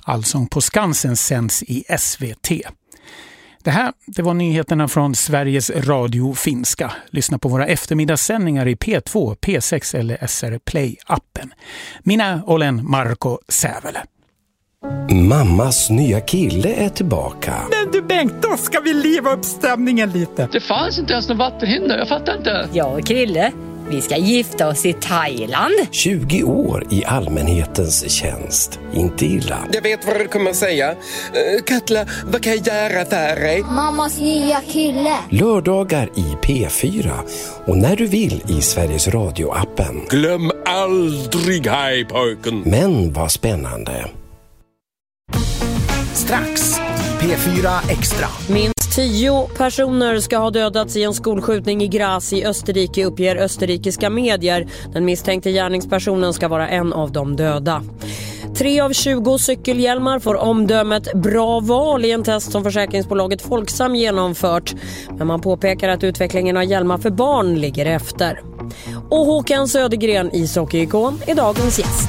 Allsång på Skansen sänds i SVT. Det var nyheterna från Sveriges Radio Finska. Lyssna på våra eftermiddagssändningar i P2, P6 eller SR Play-appen. Minä olen Marko Sävele. Mammas nya kille är tillbaka. Men du Bengt, då ska vi liva upp stämningen lite. Det fanns inte ens någon vattenhinder, jag fattar inte. Jag och Krille, vi ska gifta oss i Thailand. 20 år i allmänhetens tjänst. Inte illa. Jag vet vad du kommer säga. Katla, vad kan jag göra för dig? Mammas nya kille. Lördagar i P4 och när du vill i Sveriges Radio-appen. Glöm aldrig Hej pojken. Men vad spännande. Strax i P4 Extra. Minst 10 personer ska ha dödats i en skolskjutning i Graz i Österrike, uppger österrikiska medier. Den misstänkte gärningspersonen ska vara en av de döda. 3 av 20 cykelhjälmar får omdömet bra val i en test som försäkringsbolaget Folksam genomfört. Men man påpekar att utvecklingen av hjälmar för barn ligger efter. Och Håkan Södergren, ishockeyikon, är dagens gäst.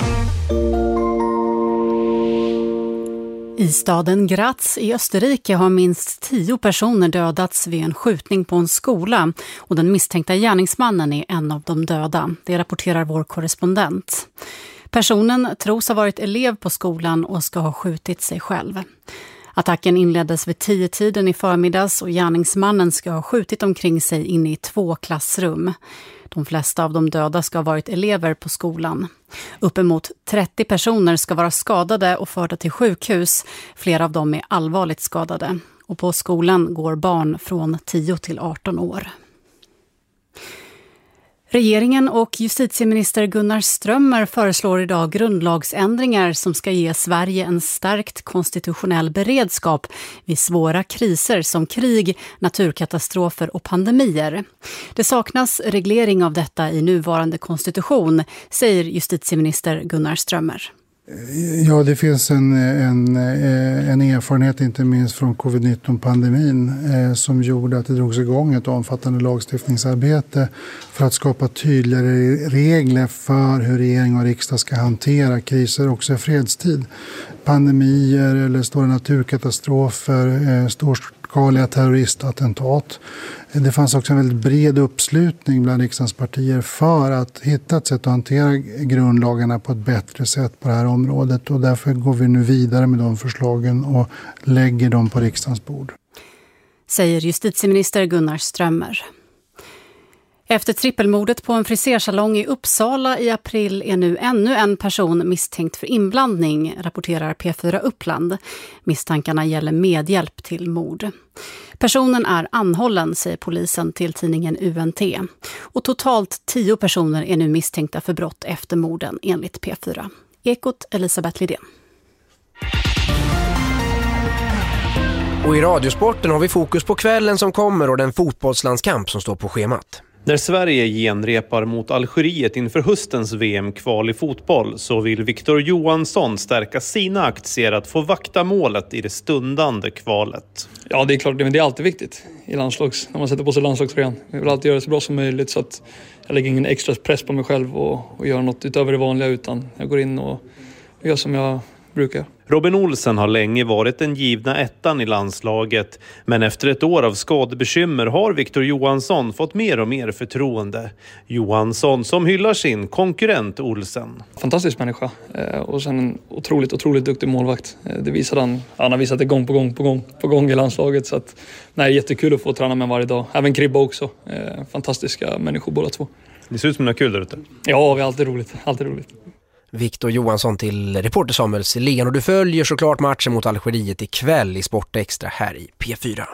I staden Graz i Österrike har minst 10 personer dödats vid en skjutning på en skola och den misstänkta gärningsmannen är en av de döda. Det rapporterar vår korrespondent. Personen tros ha varit elev på skolan och ska ha skjutit sig själv. Attacken inleddes vid 10-tiden i förmiddags och gärningsmannen ska ha skjutit omkring sig in i 2 klassrum. De flesta av de döda ska ha varit elever på skolan. Uppemot 30 personer ska vara skadade och förda till sjukhus. Flera av dem är allvarligt skadade. Och på skolan går barn från 10 till 18 år. Regeringen och justitieminister Gunnar Strömmer föreslår idag grundlagsändringar som ska ge Sverige en stärkt konstitutionell beredskap vid svåra kriser som krig, naturkatastrofer och pandemier. Det saknas reglering av detta i nuvarande konstitution, säger justitieminister Gunnar Strömmer. Ja, det finns en erfarenhet inte minst från covid-19-pandemin som gjorde att det drogs igång ett omfattande lagstiftningsarbete för att skapa tydligare regler för hur regering och riksdag ska hantera kriser också i fredstid. Pandemier eller stora naturkatastrofer, storskaliga terroristattentat. Det fanns också en väldigt bred uppslutning bland riksdagens partier för att hitta ett sätt att hantera grundlagarna på ett bättre sätt på det här området. Och därför går vi nu vidare med de förslagen och lägger dem på riksdagens bord. Säger justitieminister Gunnar Strömmer. Efter trippelmordet på en frisersalong i Uppsala i april är nu ännu en person misstänkt för inblandning, rapporterar P4 Uppland. Misstankarna gäller medhjälp till mord. Personen är anhållen, säger polisen till tidningen UNT. Och totalt 10 personer är nu misstänkta för brott efter morden enligt P4. Ekot, Elisabeth Lidén. Och i Radiosporten har vi fokus på kvällen som kommer och den fotbollslandskamp som står på schemat. När Sverige genrepar mot Algeriet inför höstens VM-kval i fotboll så vill Victor Johansson stärka sina aktier att få vakta målet i det stundande kvalet. Ja, det är klart, men det är alltid viktigt i när man sätter på sig landslagströjan. Jag vill alltid göra det så bra som möjligt så att jag lägger ingen extra press på mig själv och gör något utöver det vanliga, utan jag går in och gör som jag brukar. Robin Olsen har länge varit den givna ettan i landslaget, men efter ett år av skadebekymmer har Victor Johansson fått mer och mer förtroende. Johansson som hyllar sin konkurrent Olsen. Fantastisk människa och sen en otroligt duktig målvakt. Det visade han har visat det gång på gång i landslaget, så att nej, jättekul att få träna med varje dag. Även Kribba också. Fantastiska människor båda två. Det ser ut som något kul där ute. Ja, det är alltid roligt. Victor Johansson till reporter Samuel Selén, och du följer såklart matchen mot Algeriet ikväll i Sport Extra här i P4.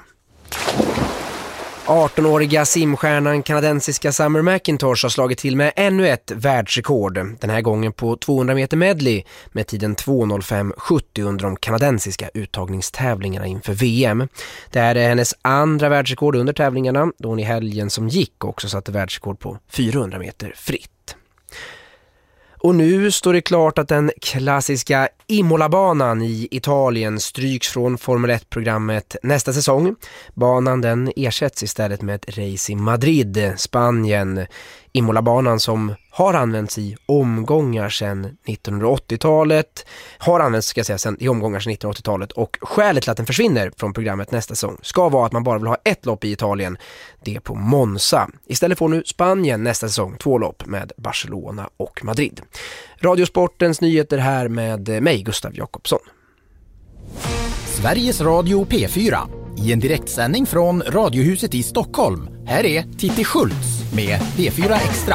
18-åriga simstjärnan kanadensiska Summer McIntosh har slagit till med ännu ett världsrekord. Den här gången på 200 meter medley med tiden 2:05,70 under de kanadensiska uttagningstävlingarna inför VM. Det här är hennes andra världsrekord under tävlingarna, då hon i helgen som gick också satte världsrekord på 400 meter fritt. Och nu står det klart att den klassiska Imola-banan i Italien stryks från Formel 1-programmet nästa säsong. Banan den ersätts istället med ett race i Madrid, Spanien. Imolabanan som har använts i omgångar sedan 1980-talet, och skälet till att den försvinner från programmet nästa säsong ska vara att man bara vill ha ett lopp i Italien, det är på Monza. Istället får nu Spanien nästa säsong 2 lopp med Barcelona och Madrid. Radiosportens nyheter här med mig, Gustav Jakobsson. Sveriges Radio P4 i en direktsändning från Radiohuset i Stockholm. Här är Titti Schultz med P4 Extra.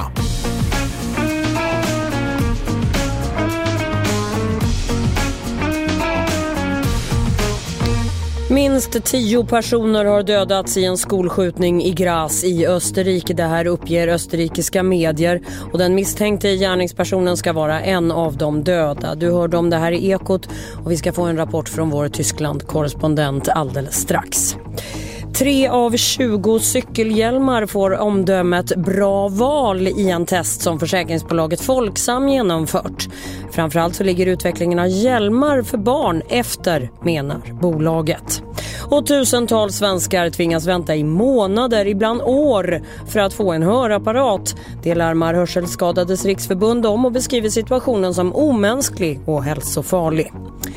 Minst 10 personer har dödats i en skolskjutning i Graz i Österrike. Det här uppger österrikiska medier och den misstänkte gärningspersonen ska vara en av de döda. Du hörde om det här i Ekot och vi ska få en rapport från vår Tyskland-korrespondent alldeles strax. 3 av 20 cykelhjälmar får omdömet bra val i en test som försäkringsbolaget Folksam genomfört. Framförallt så ligger utvecklingen av hjälmar för barn efter, menar bolaget. Och tusentals svenskar tvingas vänta i månader, ibland år, för att få en hörapparat. Det larmar Hörselskadades riksförbund om och beskriver situationen som omänsklig och hälsofarlig.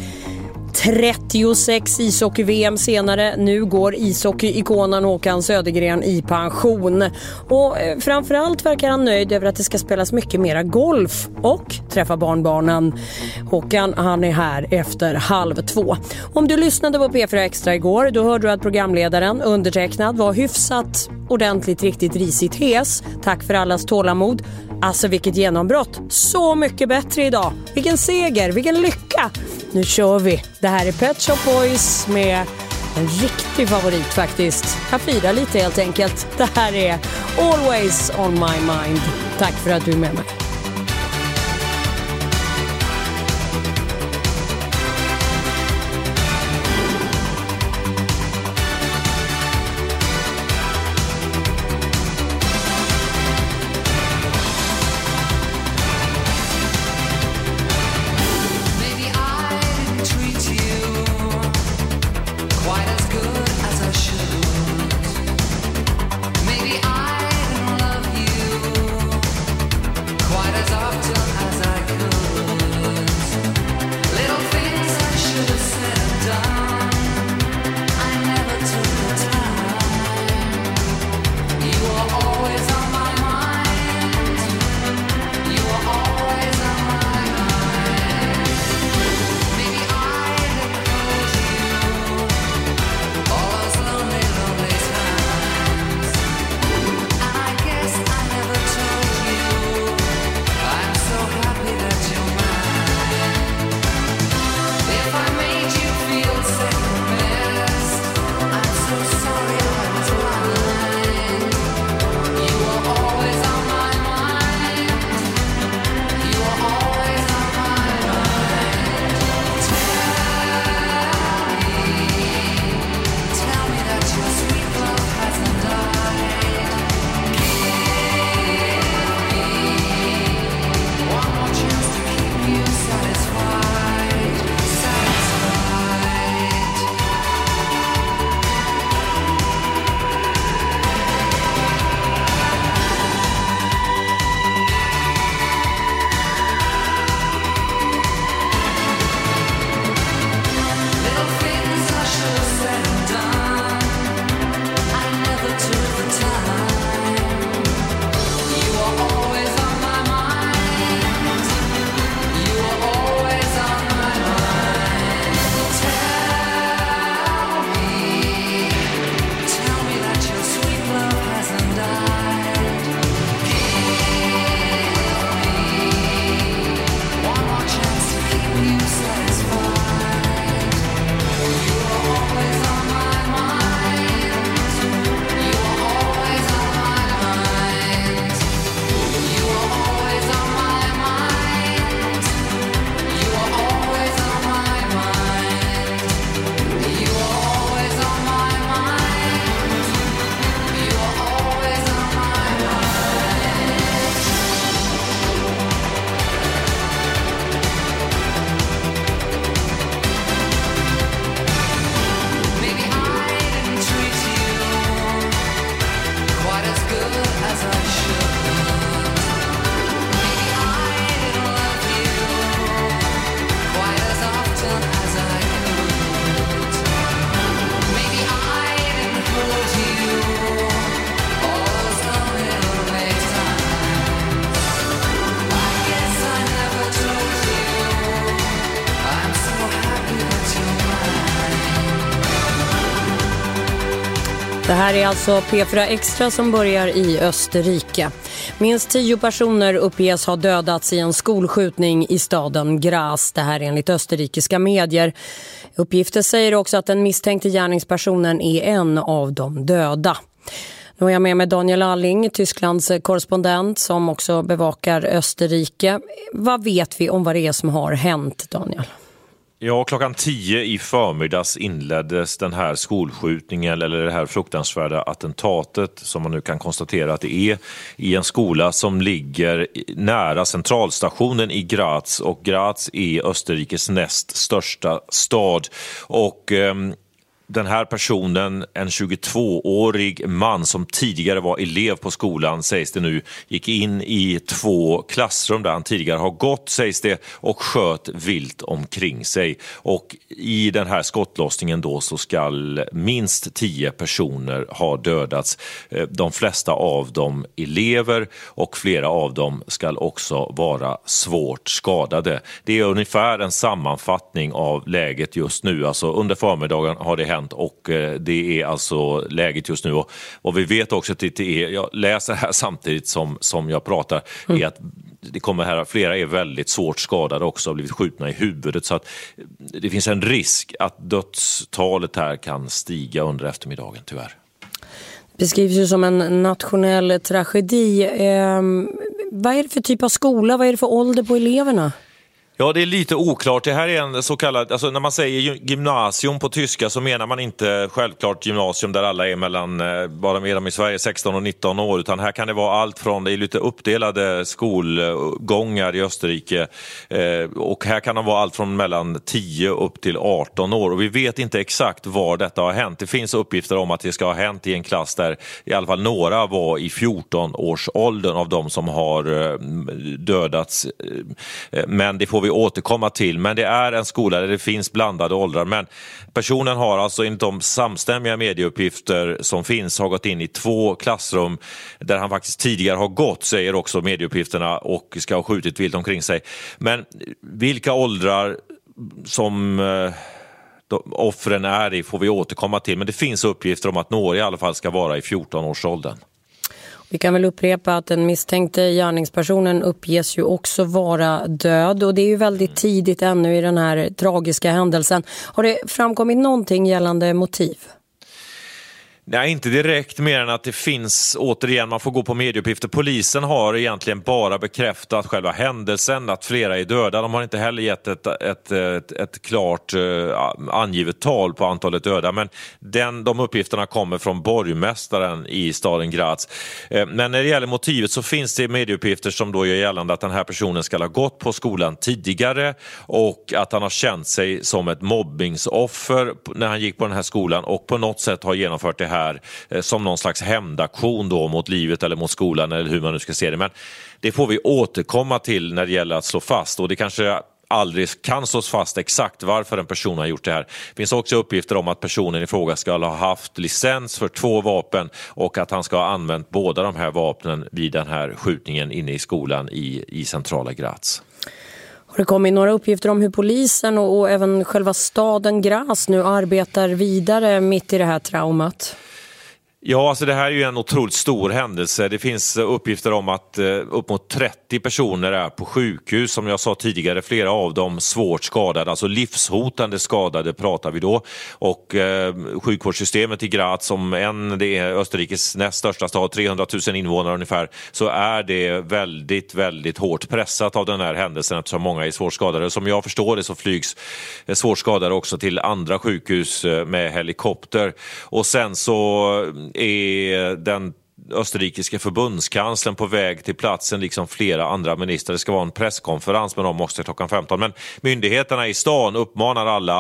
36 ishockey-VM senare. Nu går ishockey-ikonen Håkan Södergren i pension. Och framförallt verkar han nöjd över att det ska spelas mycket mera golf och träffa barnbarnen. Håkan, han är här efter 1:30. Om du lyssnade på P4 Extra igår, då hörde du att programledaren undertecknad var hyfsat ordentligt riktigt risigt hes. Tack för allas tålamod. Alltså vilket genombrott. Så mycket bättre idag. Vilken seger, vilken lycka. Nu kör vi. Det här är Pet Shop Boys med en riktig favorit faktiskt. Jag firar lite helt enkelt. Det här är Always on my mind. Tack för att du är med mig. Quite Det här är alltså P4 Extra som börjar i Österrike. Minst 10 personer uppges ha dödats i en skolskjutning i staden Graz. Det här enligt österrikiska medier. Uppgifter säger också att den misstänkte gärningspersonen är en av de döda. Nu är jag med mig Daniel Alling, Tysklands korrespondent som också bevakar Österrike. Vad vet vi om vad det är som har hänt, Daniel? Ja, klockan 10 i förmiddags inleddes den här skolskjutningen eller det här fruktansvärda attentatet som man nu kan konstatera att det är i en skola som ligger nära centralstationen i Graz, och Graz är Österrikes näst största stad. Och den här personen, en 22-årig man som tidigare var elev på skolan, sägs det nu, gick in i 2 klassrum där han tidigare har gått, sägs det, och sköt vilt omkring sig. Och i den här skottlossningen då så ska minst 10 personer ha dödats. De flesta av dem elever, och flera av dem ska också vara svårt skadade. Det är ungefär en sammanfattning av läget just nu. Alltså under förmiddagen har det hänt, och det är alltså läget just nu. Och vad vi vet också att det är, jag läser här samtidigt som jag pratar, är att det kommer här, flera är väldigt svårt skadade också, har blivit skjutna i huvudet, så att det finns en risk att dödstalet här kan stiga under eftermiddagen, tyvärr. Det beskrivs ju som en nationell tragedi. Vad är det för typ av skola? Vad är det för ålder på eleverna? Ja, det är lite oklart. Det här är en så kallad, alltså när man säger gymnasium på tyska så menar man inte självklart gymnasium där alla är mellan, bara med dem i Sverige, 16 och 19 år, utan här kan det vara allt från, det är lite uppdelade skolgångar i Österrike, och här kan de vara allt från mellan 10 upp till 18 år, och vi vet inte exakt var detta har hänt. Det finns uppgifter om att det ska ha hänt i en klass där i alla fall några var i 14-årsåldern av de som har dödats, men det får vi återkomma till. Men det är en skola där det finns blandade åldrar, men personen har alltså enligt de samstämmiga medieuppgifter som finns har gått in i 2 klassrum där han faktiskt tidigare har gått, säger också medieuppgifterna, och ska ha skjutit vilt omkring sig. Men vilka åldrar som offren är i får vi återkomma till, men det finns uppgifter om att några i alla fall ska vara i 14-årsåldern. Vi kan väl upprepa att den misstänkte gärningspersonen uppges ju också vara död, och det är ju väldigt tidigt ännu i den här tragiska händelsen. Har det framkommit någonting gällande motiv? Nej, inte direkt, mer än att det finns, återigen, man får gå på medieuppgifter. Polisen har egentligen bara bekräftat själva händelsen, att flera är döda. De har inte heller gett ett klart angivet tal på antalet döda, men de uppgifterna kommer från borgmästaren i staden Graz. Men när det gäller motivet så finns det medieuppgifter som då gör gällande att den här personen ska ha gått på skolan tidigare och att han har känt sig som ett mobbningsoffer när han gick på den här skolan och på något sätt har genomfört det här som någon slags hämndaktion då mot livet eller mot skolan, eller hur man nu ska se det. Men det får vi återkomma till när det gäller att slå fast, och det kanske aldrig kan slås fast exakt varför en person har gjort det här. Det finns också uppgifter om att personen i fråga ska ha haft licens för 2 vapen och att han ska ha använt båda de här vapnen vid den här skjutningen inne i skolan i centrala Graz. Har det kommit några uppgifter om hur polisen och även själva staden Graz nu arbetar vidare mitt i det här traumat? Ja, alltså det här är ju en otroligt stor händelse. Det finns uppgifter om att upp mot 30 personer är på sjukhus, som jag sa tidigare, flera av dem svårt skadade, alltså livshotande skadade pratar vi då. Och sjukvårdssystemet i Graz, som det är Österrikes näst största stad, 300 000 invånare ungefär, så är det väldigt, väldigt hårt pressat av den här händelsen eftersom många är svårt skadade. Som jag förstår det så flygs svårt skadade också till andra sjukhus med helikopter. Och sen så är den österrikiska förbundskanslern på väg till platsen, liksom flera andra ministrar. Det ska vara en presskonferens med dem också klockan 15. Men myndigheterna i stan uppmanar alla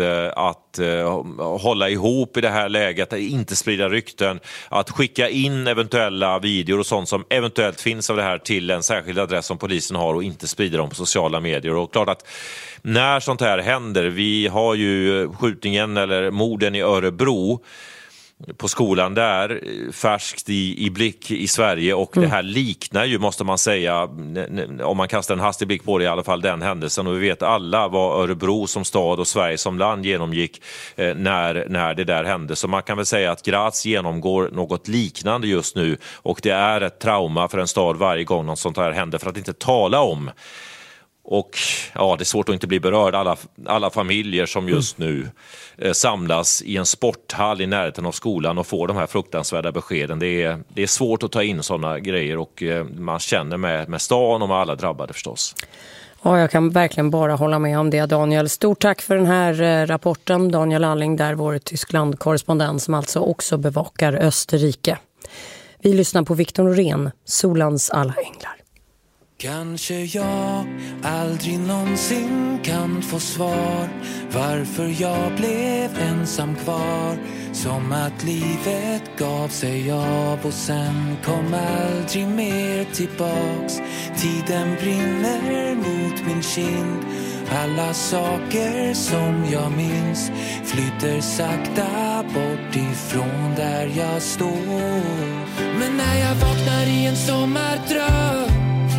att hålla ihop i det här läget, att inte sprida rykten, att skicka in eventuella videor och sånt som eventuellt finns av det här till en särskild adress som polisen har och inte sprida dem på sociala medier. Och klart att när sånt här händer, vi har ju skjutningen eller morden i Örebro. på skolan där, färskt i blick i Sverige, och det här liknar ju, måste man säga, om man kastar en hastig blick på det, i alla fall den händelsen, och vi vet alla vad Örebro som stad och Sverige som land genomgick när det där hände. Så man kan väl säga att Graz genomgår något liknande just nu, och det är ett trauma för en stad varje gång något sånt här händer, för att inte tala om. Och ja, det är svårt att inte bli berörd. Alla familjer som just nu samlas i en sporthall i närheten av skolan och får de här fruktansvärda beskeden. Det är svårt att ta in sådana grejer, och man känner med stan och med alla drabbade förstås. Ja, jag kan verkligen bara hålla med om det, Daniel. Stort tack för den här rapporten, Daniel Alling, där vår Tyskland-korrespondent som alltså också bevakar Österrike. Vi lyssnar på Viktor Norén, Solans alla änglar. Kanske jag aldrig någonsin kan få svar varför jag blev ensam kvar. Som att livet gav sig av och sen kom aldrig mer tillbaks. Tiden brinner mot min kind. Alla saker som jag minns flyter sakta bort ifrån där jag står. Men när jag vaknar i en sommardröm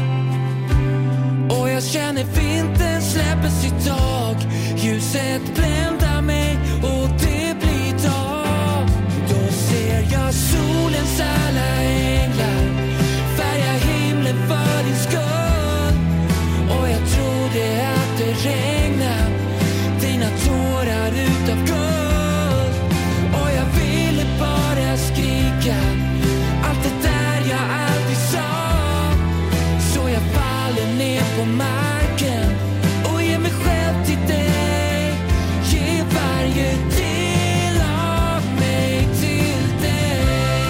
och jag känner vintern släpper sitt tag, ljuset bländar mig och det blir dag. Då ser jag solens alla änglar färga himlen för din skull. Och jag trodde att det regnar dina tårar utav guld. Och jag ville bara skrika allt det där jag aldrig sa. Så jag faller ner på marken och ger mig själv till dig. Ge varje del av mig till dig.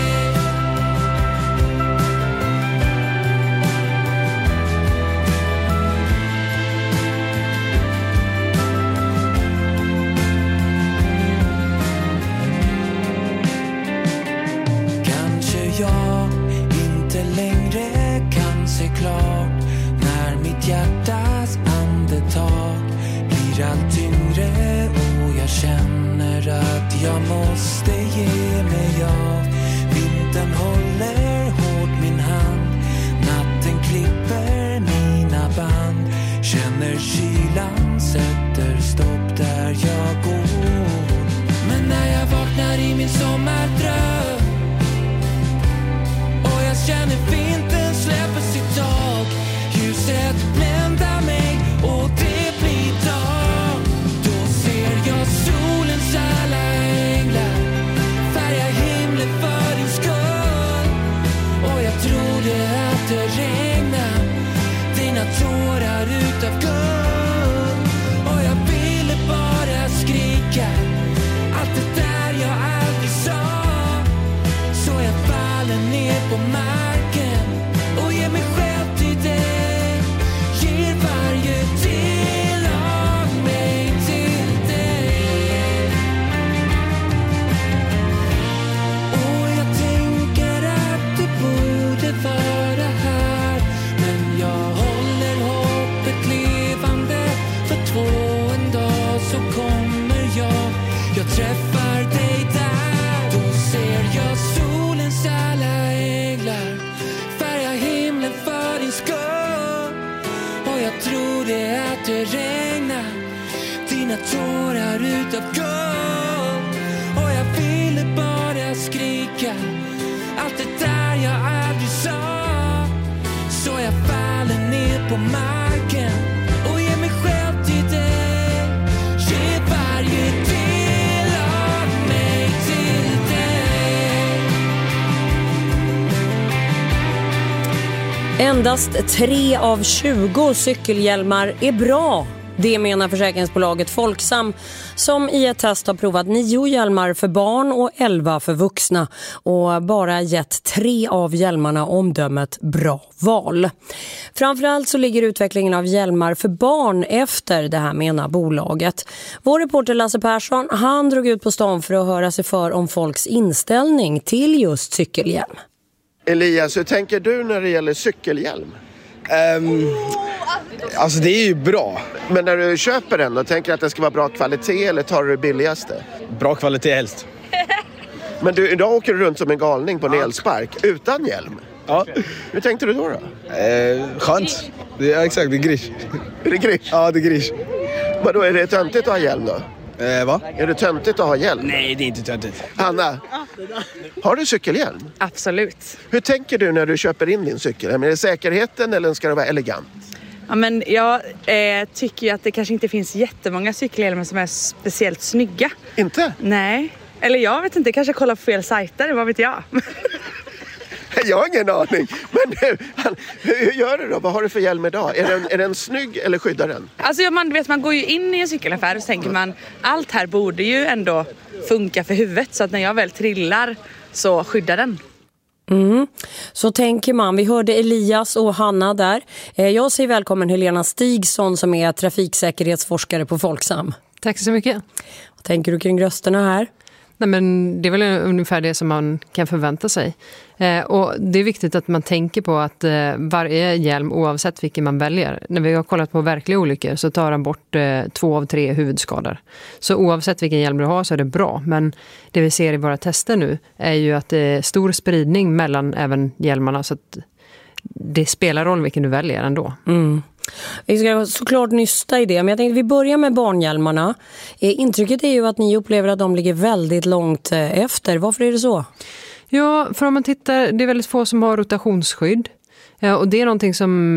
Kanske jag inte längre kan se klart när mitt hjärtas andetag blir allt tyngre och jag känner att jag måste ge mig av. Vintern håller hårt min hand, natten klipper mina band. Känner kylan sätter stopp där jag går. Men när jag vaknar i min sommardröm och jag känner vintern släpper sitt tag, ljuset bländar mig och det blir dag. Då ser jag solens alla änglar färga himlen för din skull. Och jag trodde att det regnar dina tårar utav guld. Och jag ville bara skrika allt det där jag aldrig sa. Så jag faller ner på marken och ger mig själv till dig. Ger varje del av mig till dig. Och jag tänker att du borde vara här, men jag håller hoppet levande. För en dag så kommer jag träffar dig där. Då ser jag solens alla änglar färga himlen för din skull. Och jag trodde att det regnar dina tårar utav guld. Och jag ville bara skrika allt det där jag aldrig sa. Så jag faller ner på marken och ger mig själv till dig. Ge varje del av mig till dig. Endast 3 av 20 cykelhjälmar är bra. Det menar försäkringsbolaget Folksam, som i ett test har provat 9 hjälmar för barn och 11 för vuxna och bara gett 3 av hjälmarna omdömet bra val. Framförallt så ligger utvecklingen av hjälmar för barn efter det här, menar bolaget. Vår reporter Lasse Persson, han drog ut på stan för att höra sig för om folks inställning till just cykelhjälm. Elias, hur tänker du när det gäller cykelhjälm? Alltså det är ju bra. Men när du köper den, då tänker du att det ska vara bra kvalitet eller tar du det billigaste? Bra kvalitet helst. Men du, idag åker du runt som en galning på en elspark utan hjälm. Ja. Hur tänkte du då? Skönt. Exakt, det är grish. Är det grish? Ja, det är grish. Men då är det töntigt att ha hjälm då? Va? Är det töntigt att ha hjälm? Nej, det är inte töntigt. Hanna, har du cykelhjälm? Absolut. Hur tänker du när du köper in din cykel? Är det säkerheten eller ska det vara elegant? Ja, men jag tycker ju att det kanske inte finns jättemånga cykelhjälmar som är speciellt snygga. Inte? Nej. Eller jag vet inte, kanske kolla på fel sajter, vad vet jag? Jag har ingen aning. Men hur gör du då? Vad har du för hjälm idag? Är den snygg eller skyddar den? Alltså man går ju in i en cykelaffär och så tänker man, allt här borde ju ändå funka för huvudet. Så att när jag väl trillar så skyddar den. Så tänker man. Vi hörde Elias och Hanna där. Jag säger välkommen Helena Stigson som är trafiksäkerhetsforskare på Folksam. Tack så mycket. Vad tänker du kring rösterna här? Nej, men det är väl ungefär det som man kan förvänta sig. Och det är viktigt att man tänker på att varje hjälm, oavsett vilken man väljer, när vi har kollat på verkliga olyckor så tar den bort 2 av 3 huvudskador. Så oavsett vilken hjälm du har så är det bra. Men det vi ser i våra tester nu är ju att det är stor spridning mellan även hjälmarna, så att det spelar roll vilken du väljer ändå. Vi ska såklart nysta i det, men jag tänkte vi börjar med barnhjälmarna. Intrycket är ju att ni upplever att de ligger väldigt långt efter. Varför är det så? Ja, för om man tittar, det är väldigt få som har rotationsskydd. Och det är någonting som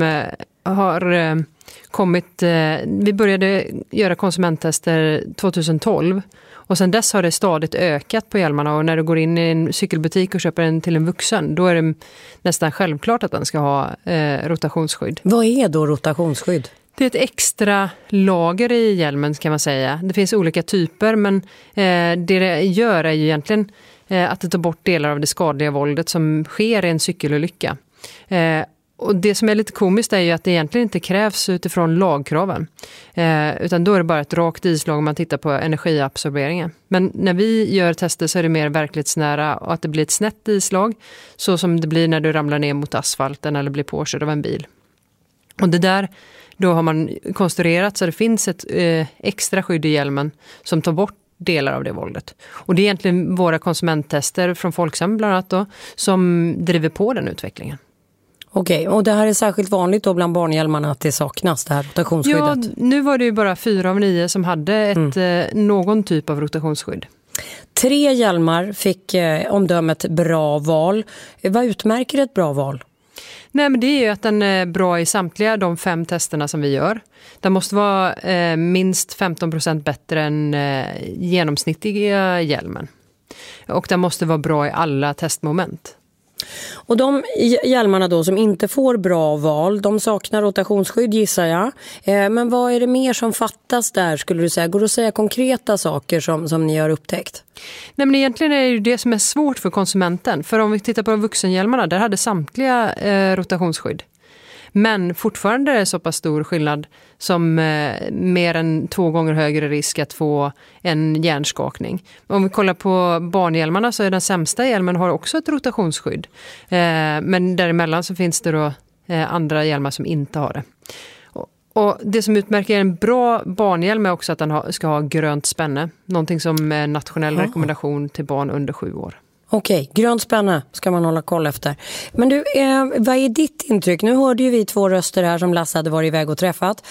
har kommit, vi började göra konsumenttester 2012. Och sen dess har det stadigt ökat på hjälmarna, och när du går in i en cykelbutik och köper en till en vuxen, då är det nästan självklart att den ska ha rotationsskydd. Vad är då rotationsskydd? Det är ett extra lager i hjälmen kan man säga. Det finns olika typer, men det gör är ju egentligen att det tar bort delar av det skadliga våldet som sker i en cykelolycka. Och det som är lite komiskt är ju att det egentligen inte krävs utifrån lagkraven. Utan då är det bara ett rakt islag om man tittar på energiabsorberingen. Men när vi gör tester så är det mer verklighetsnära, och att det blir ett snett islag. Så som det blir när du ramlar ner mot asfalten eller blir påkörd av en bil. Och det där, då har man konstruerat så det finns ett extra skydd i hjälmen som tar bort delar av det våldet. Och det är egentligen våra konsumenttester från Folksam bland annat då, som driver på den utvecklingen. Okej, och det här är särskilt vanligt då bland barnhjälmarna att det saknas, det här rotationsskyddet? Ja, nu var det ju bara 4 av 9 som hade någon typ av rotationsskydd. 3 hjälmar fick omdömet bra val. Vad utmärker ett bra val? Nej, men det är ju att den är bra i samtliga de 5 testerna som vi gör. Den måste vara minst 15% bättre än genomsnittliga hjälmen. Och den måste vara bra i alla testmoment. Och de hjälmarna då som inte får bra val, de saknar rotationsskydd gissar jag. Men vad är det mer som fattas där skulle du säga? Går det att säga konkreta saker som ni har upptäckt? Nej, men egentligen är det ju det som är svårt för konsumenten. För om vi tittar på vuxenhjälmarna, där hade samtliga rotationsskydd. Men fortfarande är det så pass stor skillnad som mer än 2 gånger högre risk att få en hjärnskakning. Om vi kollar på barnhjälmarna så är den sämsta hjälmen har också ett rotationsskydd. Men däremellan så finns det då andra hjälmar som inte har det. Och det som utmärker en bra barnhjälm är också att den ska ha grönt spänne. Någonting som är en nationell rekommendation till barn under 7 år. Okej, grönt spänne ska man hålla koll efter. Men du, vad är ditt intryck? Nu hörde ju vi 2 röster här som Lasse hade varit iväg och träffat.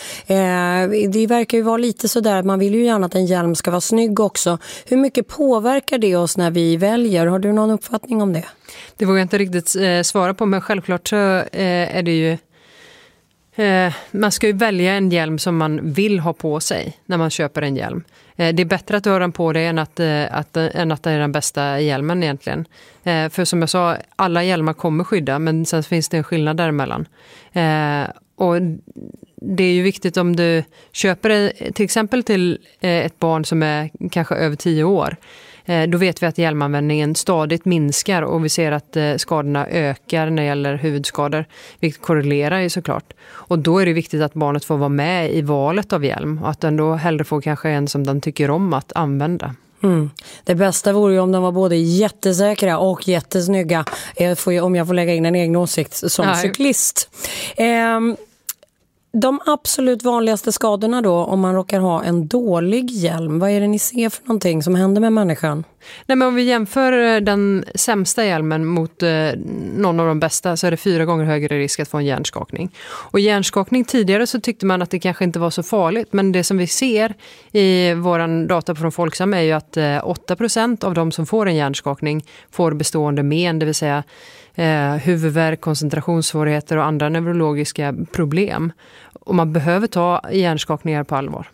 Det verkar ju vara lite sådär att man vill ju gärna att en hjälm ska vara snygg också. Hur mycket påverkar det oss när vi väljer? Har du någon uppfattning om det? Det vågar jag inte riktigt svara på, men självklart så är det ju... Man ska ju välja en hjälm som man vill ha på sig när man köper en hjälm. Det är bättre att du har den på dig än att det är den bästa hjälmen egentligen. För som jag sa, alla hjälmar kommer skydda, men sen finns det en skillnad däremellan. Och det är ju viktigt om du köper till exempel till ett barn som är kanske över 10 år. Då vet vi att hjälmanvändningen stadigt minskar och vi ser att skadorna ökar när det gäller huvudskador, vilket korrelerar ju såklart. Och då är det viktigt att barnet får vara med i valet av hjälm och att den då hellre får kanske en som den tycker om att använda. Det bästa vore ju om de var både jättesäkra och jättesnygga, om jag får lägga in en egen åsikt som cyklist. De absolut vanligaste skadorna då, om man råkar ha en dålig hjälm, vad är det ni ser för någonting som händer med människan? Nej, men om vi jämför den sämsta hjälmen mot någon av de bästa så är det 4 gånger högre risk att få en hjärnskakning. Och hjärnskakning tidigare så tyckte man att det kanske inte var så farligt, men det som vi ser i våran data från Folksam är ju att 8% av de som får en hjärnskakning får bestående men, det vill säga huvudvärk, koncentrationssvårigheter och andra neurologiska problem. Och man behöver ta hjärnskakningar på allvar.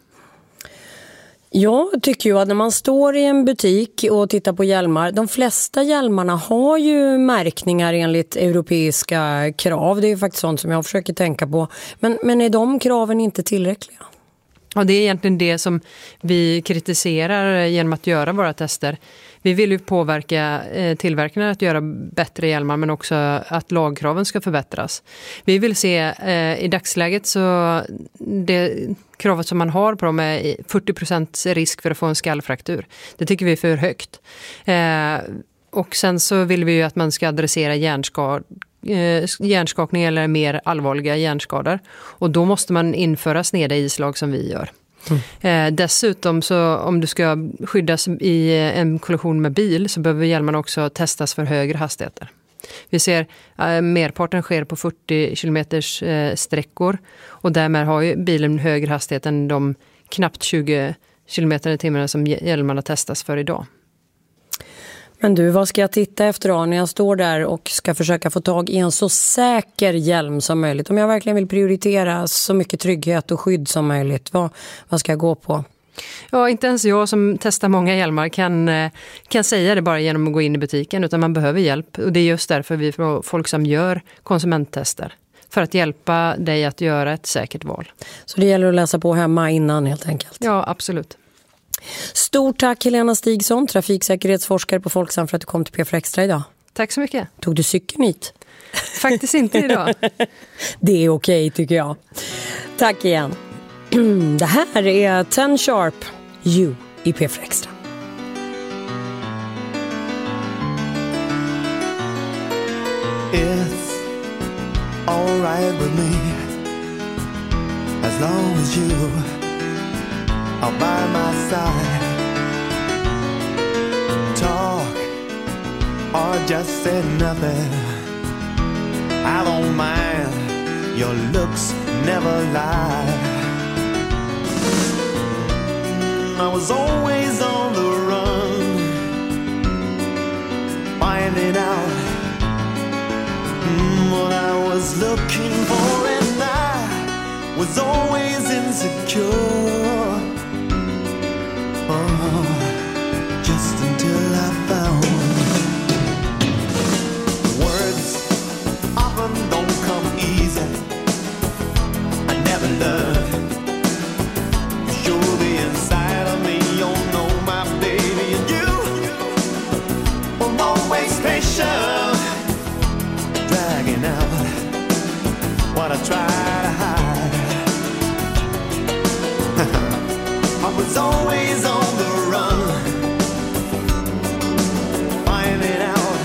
Jag tycker ju att när man står i en butik och tittar på hjälmar, de flesta hjälmarna har ju märkningar enligt europeiska krav. Det är ju faktiskt sånt som jag försöker tänka på. Men är de kraven inte tillräckliga? Ja, det är egentligen det som vi kritiserar genom att göra våra tester. Vi vill ju påverka tillverkarna att göra bättre hjälmar, men också att lagkraven ska förbättras. Vi vill se i dagsläget så det kravet som man har på dem är 40% risk för att få en skallfraktur. Det tycker vi är för högt. Och sen så vill vi ju att man ska adressera hjärnskakning eller mer allvarliga hjärnskador. Och då måste man införa sneda islag som vi gör. Dessutom så om du ska skyddas i en kollision med bil så behöver hjälmarna också testas för högre hastigheter. Vi ser merparten sker på 40 kilometers sträckor och därmed har ju bilen högre hastighet än de knappt 20 kilometer i timmen som hjälmarna testas för idag. Men du, vad ska jag titta efter då när jag står där och ska försöka få tag i en så säker hjälm som möjligt? Om jag verkligen vill prioritera så mycket trygghet och skydd som möjligt, vad ska jag gå på? Ja, inte ens jag som testar många hjälmar kan säga det bara genom att gå in i butiken, utan man behöver hjälp. Och det är just därför vi från Folksam gör konsumenttester. För att hjälpa dig att göra ett säkert val. Så det gäller att läsa på hemma innan helt enkelt? Ja, absolut. Stort tack Helena Stigson, trafiksäkerhetsforskare på Folksam, för att du kom till P4 Extra idag. Tack så mycket. Tog du cykeln hit? Faktiskt inte idag. Det är okej tycker jag. Tack igen. Det här är 10 Sharp, You i P4 Extra. It's all right with me as long as you are by my side. Talk or just say nothing, I don't mind, your looks never lie. I was always on the run, finding out what I was looking for, and I was always insecure. Oh, just until I found words often don't come easy. I never learned to show the inside of me. You know my baby, and you were always patient, dragging out what I try to hide. I was always on the run, finding out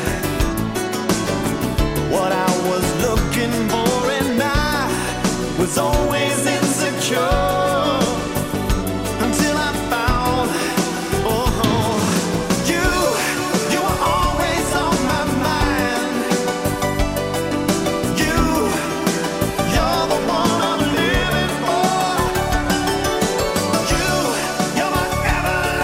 what I was looking for, and I was always insecure until I found, oh, you were always on my mind. You're the one I'm living for. You're my everlasting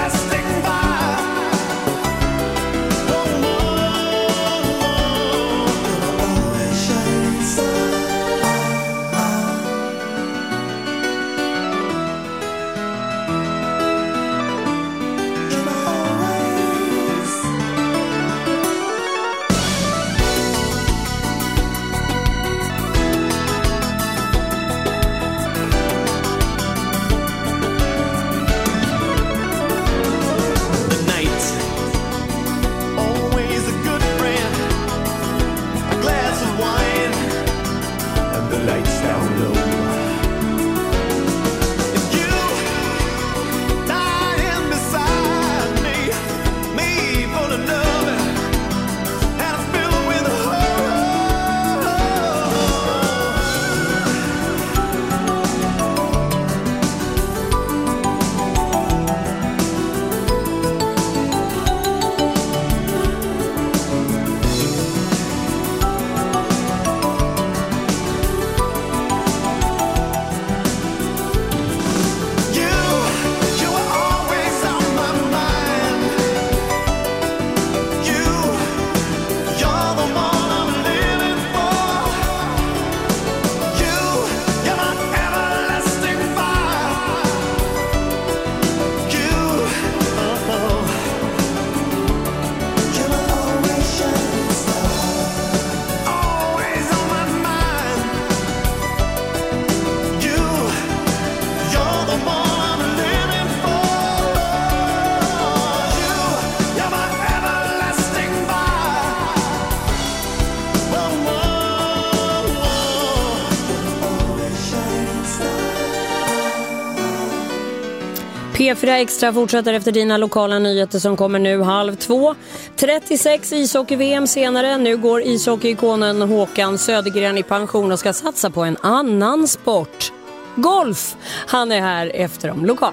P4 Extra fortsätter efter dina lokala nyheter som kommer nu 1:30. 36 ishockey-VM senare. Nu går ishockey-ikonen Håkan Södergren i pension och ska satsa på en annan sport. Golf. Han är här efter de lokala.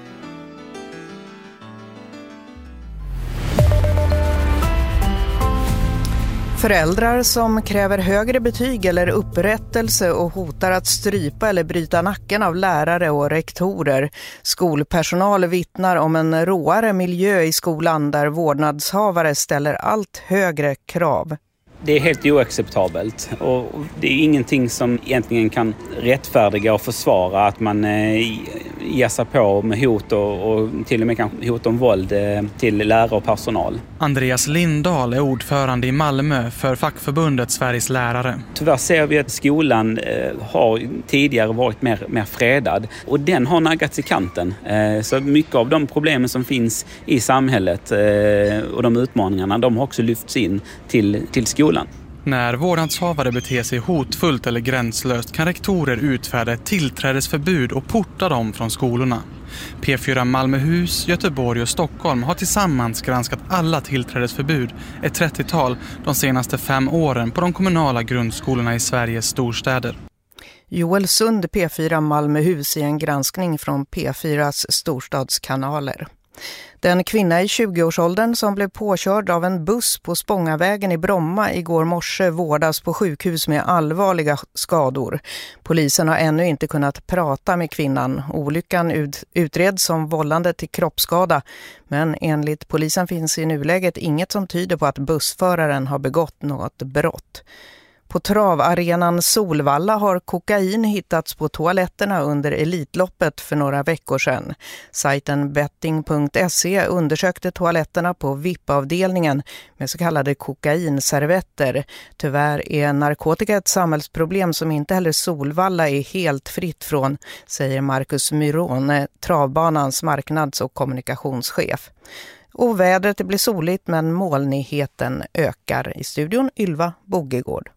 Föräldrar som kräver högre betyg eller upprättelse och hotar att strypa eller bryta nacken av lärare och rektorer. Skolpersonal vittnar om en råare miljö i skolan där vårdnadshavare ställer allt högre krav. Det är helt oacceptabelt och det är ingenting som egentligen kan rättfärdiga och försvara att man ger sig på med hot och till och med kanske hot om våld till lärare och personal. Andreas Lindahl är ordförande i Malmö för fackförbundet Sveriges lärare. Tyvärr ser vi att skolan har tidigare varit mer fredad och den har naggats i kanten. Så mycket av de problemen som finns i samhället och de utmaningarna, de har också lyfts in till skolan. När vårdnadshavare beter sig hotfullt eller gränslöst kan rektorer utfärda ett tillträdesförbud och porta dem från skolorna. P4 Malmöhus, Göteborg och Stockholm har tillsammans granskat alla tillträdesförbud, ett 30-tal, de senaste 5 åren på de kommunala grundskolorna i Sveriges storstäder. Joel Sund, P4 Malmöhus, i en granskning från P4s storstadskanaler. Den kvinna i 20-årsåldern som blev påkörd av en buss på Spångavägen i Bromma igår morse vårdas på sjukhus med allvarliga skador. Polisen har ännu inte kunnat prata med kvinnan. Olyckan utreds som vållande till kroppsskada, men enligt polisen finns i nuläget inget som tyder på att bussföraren har begått något brott. På travarenan Solvalla har kokain hittats på toaletterna under Elitloppet för några veckor sedan. Sajten betting.se undersökte toaletterna på VIP-avdelningen med så kallade kokainservetter. Tyvärr är narkotika ett samhällsproblem som inte heller Solvalla är helt fritt från, säger Marcus Myron, travbanans marknads- och kommunikationschef. Och vädret blir soligt men molnigheten ökar. I studion Ylva Bogegård.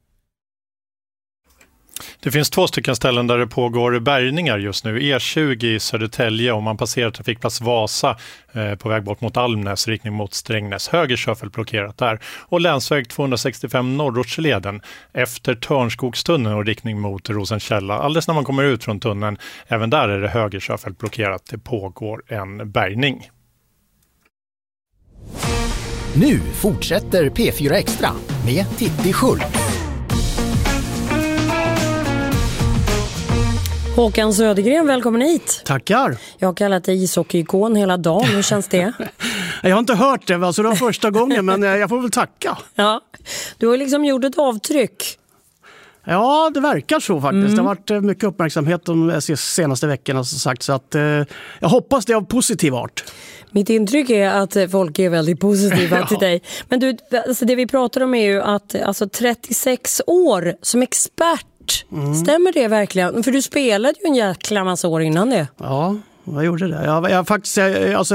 Det finns 2 ställen där det pågår bärgningar just nu. E20 i Södertälje om man passerar trafikplats Vasa på väg bort mot Almnäs, riktning mot Strängnäs. Höger körfält blockerat där. Och länsväg 265 Norrortsleden efter Törnskogstunneln och riktning mot Rosenkälla. Alldeles när man kommer ut från tunneln, även där är det höger körfält blockerat. Det pågår en bärgning. Nu fortsätter P4 Extra med Titti Schultz. Håkan Södergren, välkommen hit. Tackar. Jag har kallat dig ishockey-ikon hela dagen. Hur känns det? Jag har inte hört det, alltså det var första gången, men jag får väl tacka. Ja, du har liksom gjort ett avtryck. Ja, det verkar så faktiskt. Det har varit mycket uppmärksamhet de senaste veckorna som sagt, så att jag hoppas det är av positiv art. Mitt intryck är att folk är väldigt positiva till dig. Men du, alltså det vi pratar om är ju att alltså 36 år som expert. Stämmer det verkligen? För du spelade ju en jäkla massa år innan det. Ja, jag gjorde det. Jag faktiskt, alltså,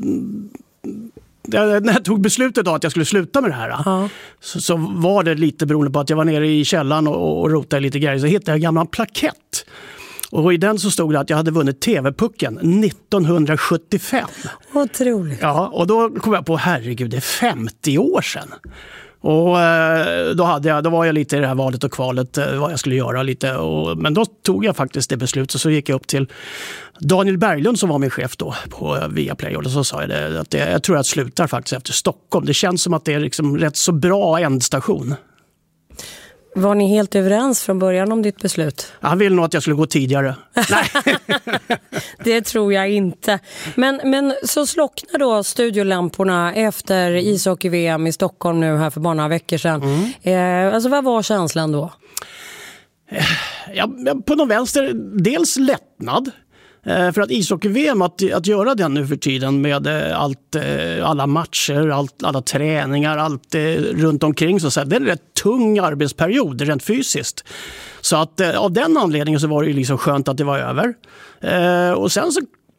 när jag tog beslutet då att jag skulle sluta med det här så var det lite beroende på att jag var nere i källaren och rotade lite grejer. Så hittade jag en gammal plakett. Och i den så stod det att jag hade vunnit TV-pucken 1975. Otroligt. Ja, och då kom jag på, herregud, det är 50 år sedan. Och då var jag lite i det här valet och kvalet vad jag skulle göra lite. Men då tog jag faktiskt det beslutet och så gick jag upp till Daniel Berglund som var min chef då på Viaplay. Och så sa jag det, att jag tror att jag slutar faktiskt efter Stockholm. Det känns som att det är liksom rätt så bra ändstation. Var ni helt överens från början om ditt beslut? Han ville nog att jag skulle gå tidigare. Nej. Det tror jag inte. Men så slocknar då studiolamporna efter ishockey-VM i Stockholm nu här för bara några veckor sedan. Alltså vad var känslan då? Ja, på någon vänster, dels lättnad. För att ishockey-VM, att göra den nu för tiden med alla matcher, alla träningar, allt runt omkring, så det är en rätt tung arbetsperiod rent fysiskt. Så att av den anledningen så var det liksom skönt att det var över. Och sen så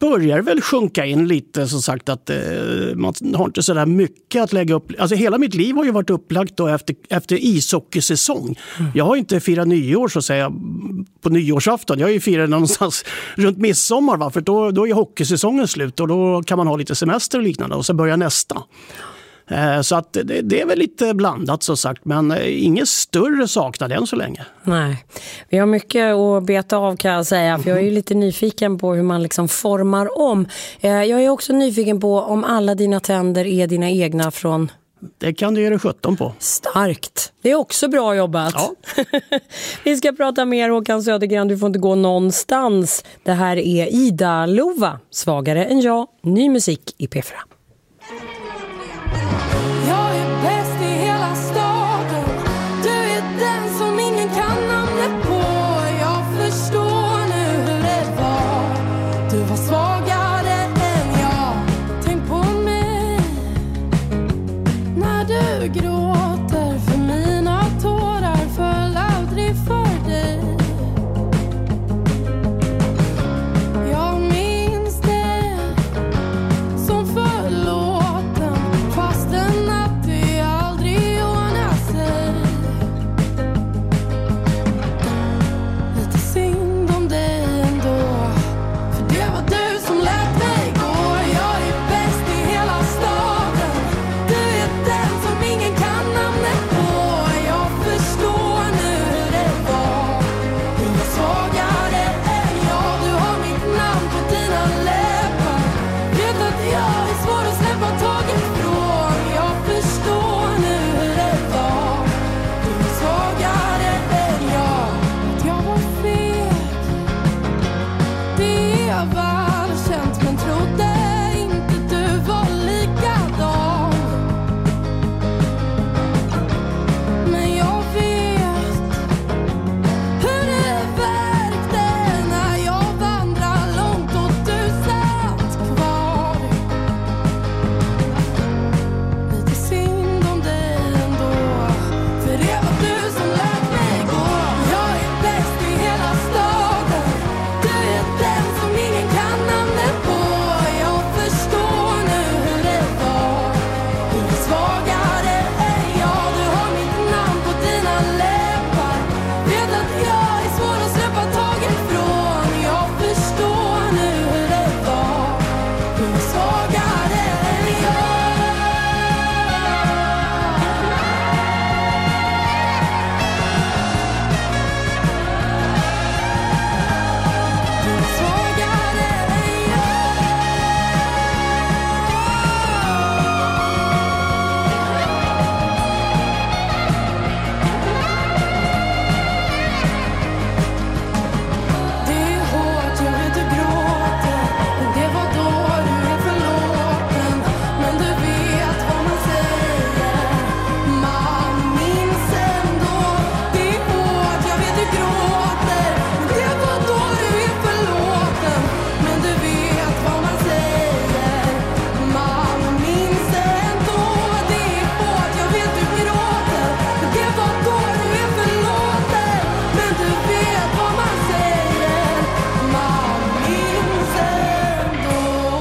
börjar väl sjunka in lite, som sagt, att man har inte så där mycket att lägga upp. Alltså hela mitt liv har ju varit upplagt då efter ishockeysäsong. Jag har inte firat nyår så att säga på nyårsafton. Jag har ju firat någonstans runt midsommar, va? För då är hockeysäsongen slut och då kan man ha lite semester och liknande och så börjar nästa. Så att det är väl lite blandat, så sagt, men ingen större saknad än så länge. Nej, vi har mycket att beta av, kan jag säga, för jag är ju lite nyfiken på hur man liksom formar om. Jag är också nyfiken på om alla dina tänder är dina egna från... Det kan du göra 17 på. Starkt. Det är också bra jobbat. Ja. Vi ska prata mer, Håkan Södergren. Du får inte gå någonstans. Det här är Ida Lova. Svagare än jag. Ny musik i P4. Jag är bäst i hela staden. Du är den som ingen kan namnet på. Jag förstår nu hur det var. Du var svagare än jag. Tänk på mig när du gråter, för mina tårar föll aldrig för dig. Jag minns det som förlåten, fastän att det aldrig ordnar sig. Lite synd om dig ändå, för det var du som lät mig gå. Jag är bäst i hela staden. Du är den som ingen kan namnet på. Jag förstår nu hur det var. Du var svagare än jag. Du har mitt namn på dina läppar. Vet att jag är svår att släppa taget från. Jag förstår nu hur det var. Du var svagare än jag. Att jag var feg, det är välkänt, men trodde inte du var likadan. Men jag vet hur det verkte när jag vandrade långt och du satt kvar. Lite synd om dig ändå, för det var du som lät mig gå. Jag är bäst i hela staden. Du är den som ingen kan namnet på. Jag förstår nu hur det var. Du är svagare än jag. Du har mitt namn på dina läppar. Vet att jag är svår att släppa taget från. Jag förstår nu hur det var. Du är svagare än jag. Du är svagare än jag. Det är hårt, jag vet du gråter, men det var då du är förlåten. Men du vet vad man säger, man minns ändå. Det är hårt, jag vet du gråter, men det var då du är förlåten. Men du vet vad man säger, man minns ändå. Det är hårt, jag vet du gråter, men det var då du är förlåten. Men du vet vad man säger, man minns ändå.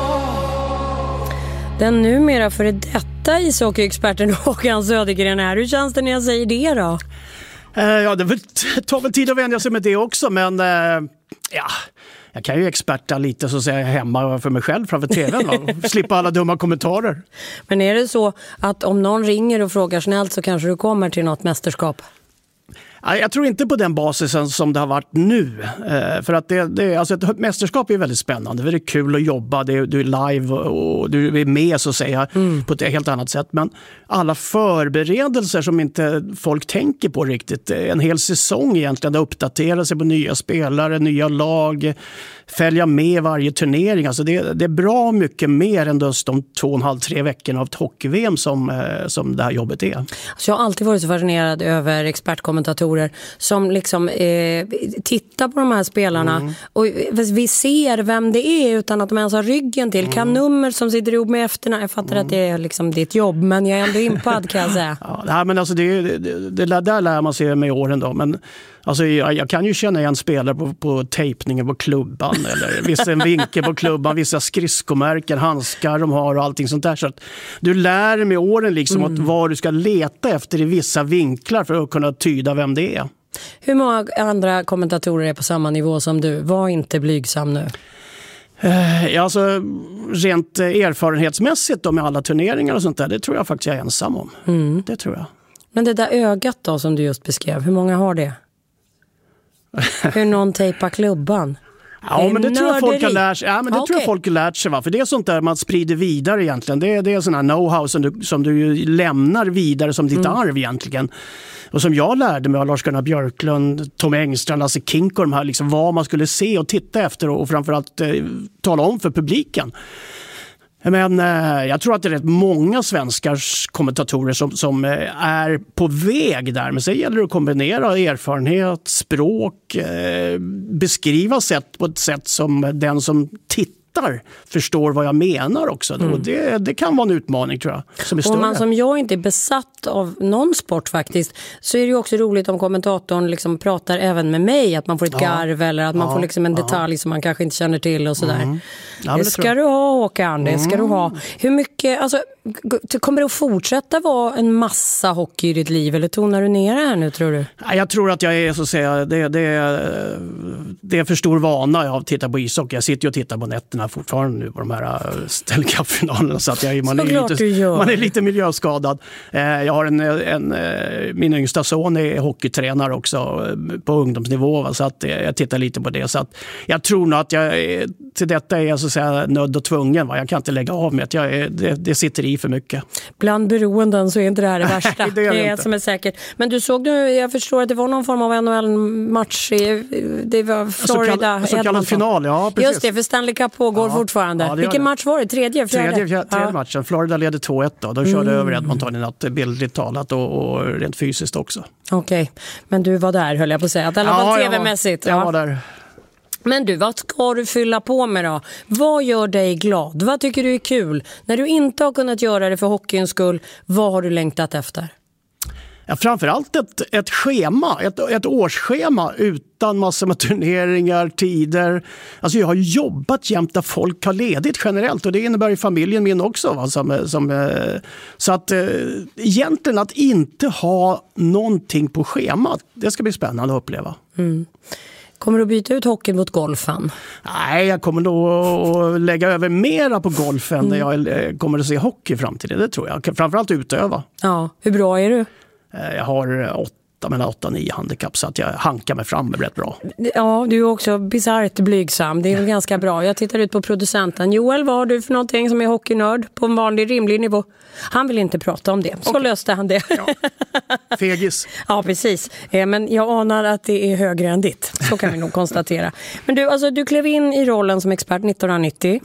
Den numera före detta ishockeyexperten Håkan Södergren här. Hur känns det när jag säger det då? Ja, det tar väl tid att vänja sig med det också, men ja, jag kan ju experta lite så att säga hemma för mig själv framför tvn och slippa alla dumma kommentarer. Men är det så att om någon ringer och frågar snällt så kanske du kommer till något mästerskap? Jag tror inte på den basisen som det har varit nu. För att alltså ett mästerskap är väldigt spännande. Det är kul att jobba, du är live och du är med så att säga på ett helt annat sätt. Men alla förberedelser som inte folk tänker på riktigt. En hel säsong egentligen att uppdatera sig på nya spelare, nya lag, följa med varje turnering. Alltså det är bra mycket mer än just de 2,5-3 veckorna av ett hockey-VM som det här jobbet är. Alltså jag har alltid varit så fascinerad över expertkommentatorer kommentatorer som liksom tittar på de här spelarna och vi ser vem det är utan att de ens har ryggen till. Kan nummer som sitter ihop med efternamn. Jag fattar att det är liksom ditt jobb, men jag är ändå impad, kan jag säga. Ja, men alltså det där lär man sig med åren då, men alltså jag kan ju känna igen spelare på tejpningen på klubban eller vissa vinkel på klubban, vissa skridskomärken, handskar de har och allting sånt där. Så att du lär med åren liksom att vad du ska leta efter i vissa vinklar för att kunna tyda vem det är. Hur många andra kommentatorer är på samma nivå som du? Var inte blygsam nu. Alltså rent erfarenhetsmässigt då, med alla turneringar och sånt där, det tror jag faktiskt jag är ensam om. Det tror jag. Men det där ögat då som du just beskrev, hur många har det? Hur någon tejpar klubban? Ja, men det tror jag folk har lärt sig. Ja, men det tror jag folk har lärt sig, va? För det är sånt där man sprider vidare egentligen. Det är sån här know-how som du lämnar vidare som ditt arv egentligen. Och som jag lärde mig av Lars-Gunnar Björklund, Tom Engstrand, Lasse Kinko, de här liksom, vad man skulle se och titta efter och framförallt tala om för publiken. Men jag tror att det är rätt många svenskars kommentatorer som är på väg där. Men så gäller det att kombinera erfarenhet, språk, beskriva sätt på ett sätt som den som tittar förstår vad jag menar också. Och det kan vara en utmaning, tror jag, som är större. Om man som jag inte är besatt av någon sport faktiskt, så är det ju också roligt om kommentatorn liksom pratar även med mig, att man får ett garv eller att man får liksom en detalj som man kanske inte känner till och sådär. Ja, det ska du ha, Håkan, det ska du ha. Hur mycket, alltså, kommer det att fortsätta vara en massa hockey i ditt liv, eller tonar du ner det här nu, tror du? Jag tror att jag är, så att säga, det är för stor vana jag tittar på ishockey. Jag sitter ju och tittar på nätterna fortfarande nu på de här Stanley Cup-finalerna, så att man är lite miljöskadad. Jag har min yngsta son är hockeytränare också på ungdomsnivå, så att jag tittar lite på det. Så att jag tror nog att jag till detta är, så att säga, nödd och tvungen. Jag kan inte lägga av med att det sitter i för mycket. Bland beroenden så är inte det här det värsta. det är det som är säkert. Men du såg nu, jag förstår att det var någon form av NHL-match det var Florida. Så kallad final, ja, precis. Just det, för Stanley Cup pågår fortfarande. Ja, vilken match var det? Tredje matchen. Florida ledde 2-1 då. De körde över Edmonton i natt, bildligt talat och rent fysiskt också. Okej, men du var där, höll jag på att säga. Att alla var tv-mässigt. Jag var där. Men du, vad ska du fylla på med då? Vad gör dig glad? Vad tycker du är kul? När du inte har kunnat göra det för hockeyns skull, vad har du längtat efter? Ja, framförallt ett schema, ett årsschema utan massor med turneringar, tider. Alltså jag har jobbat jämt där folk har ledigt generellt, och det innebär ju familjen min också. Va? Så att egentligen att inte ha någonting på schemat, det ska bli spännande att uppleva. Kommer du byta ut hockeyn mot golfen? Nej, jag kommer nog att lägga över mera på golfen när jag kommer att se hockey i framtiden, det tror jag. Framförallt utöva. Ja, hur bra är du? Jag har 8-9 handikapp, så att jag hankar mig fram rätt bra. Ja, du är också bizarrt blygsam. Det är ganska bra. Jag tittar ut på producenten. Joel, vad har du för någonting som är hockeynörd på en vanlig rimlig nivå? Han vill inte prata om det. Så löste han det. Ja. Fegis. Ja, precis. Men jag anar att det är högre än ditt. Så kan vi nog konstatera. Men du klev in i rollen som expert 1990.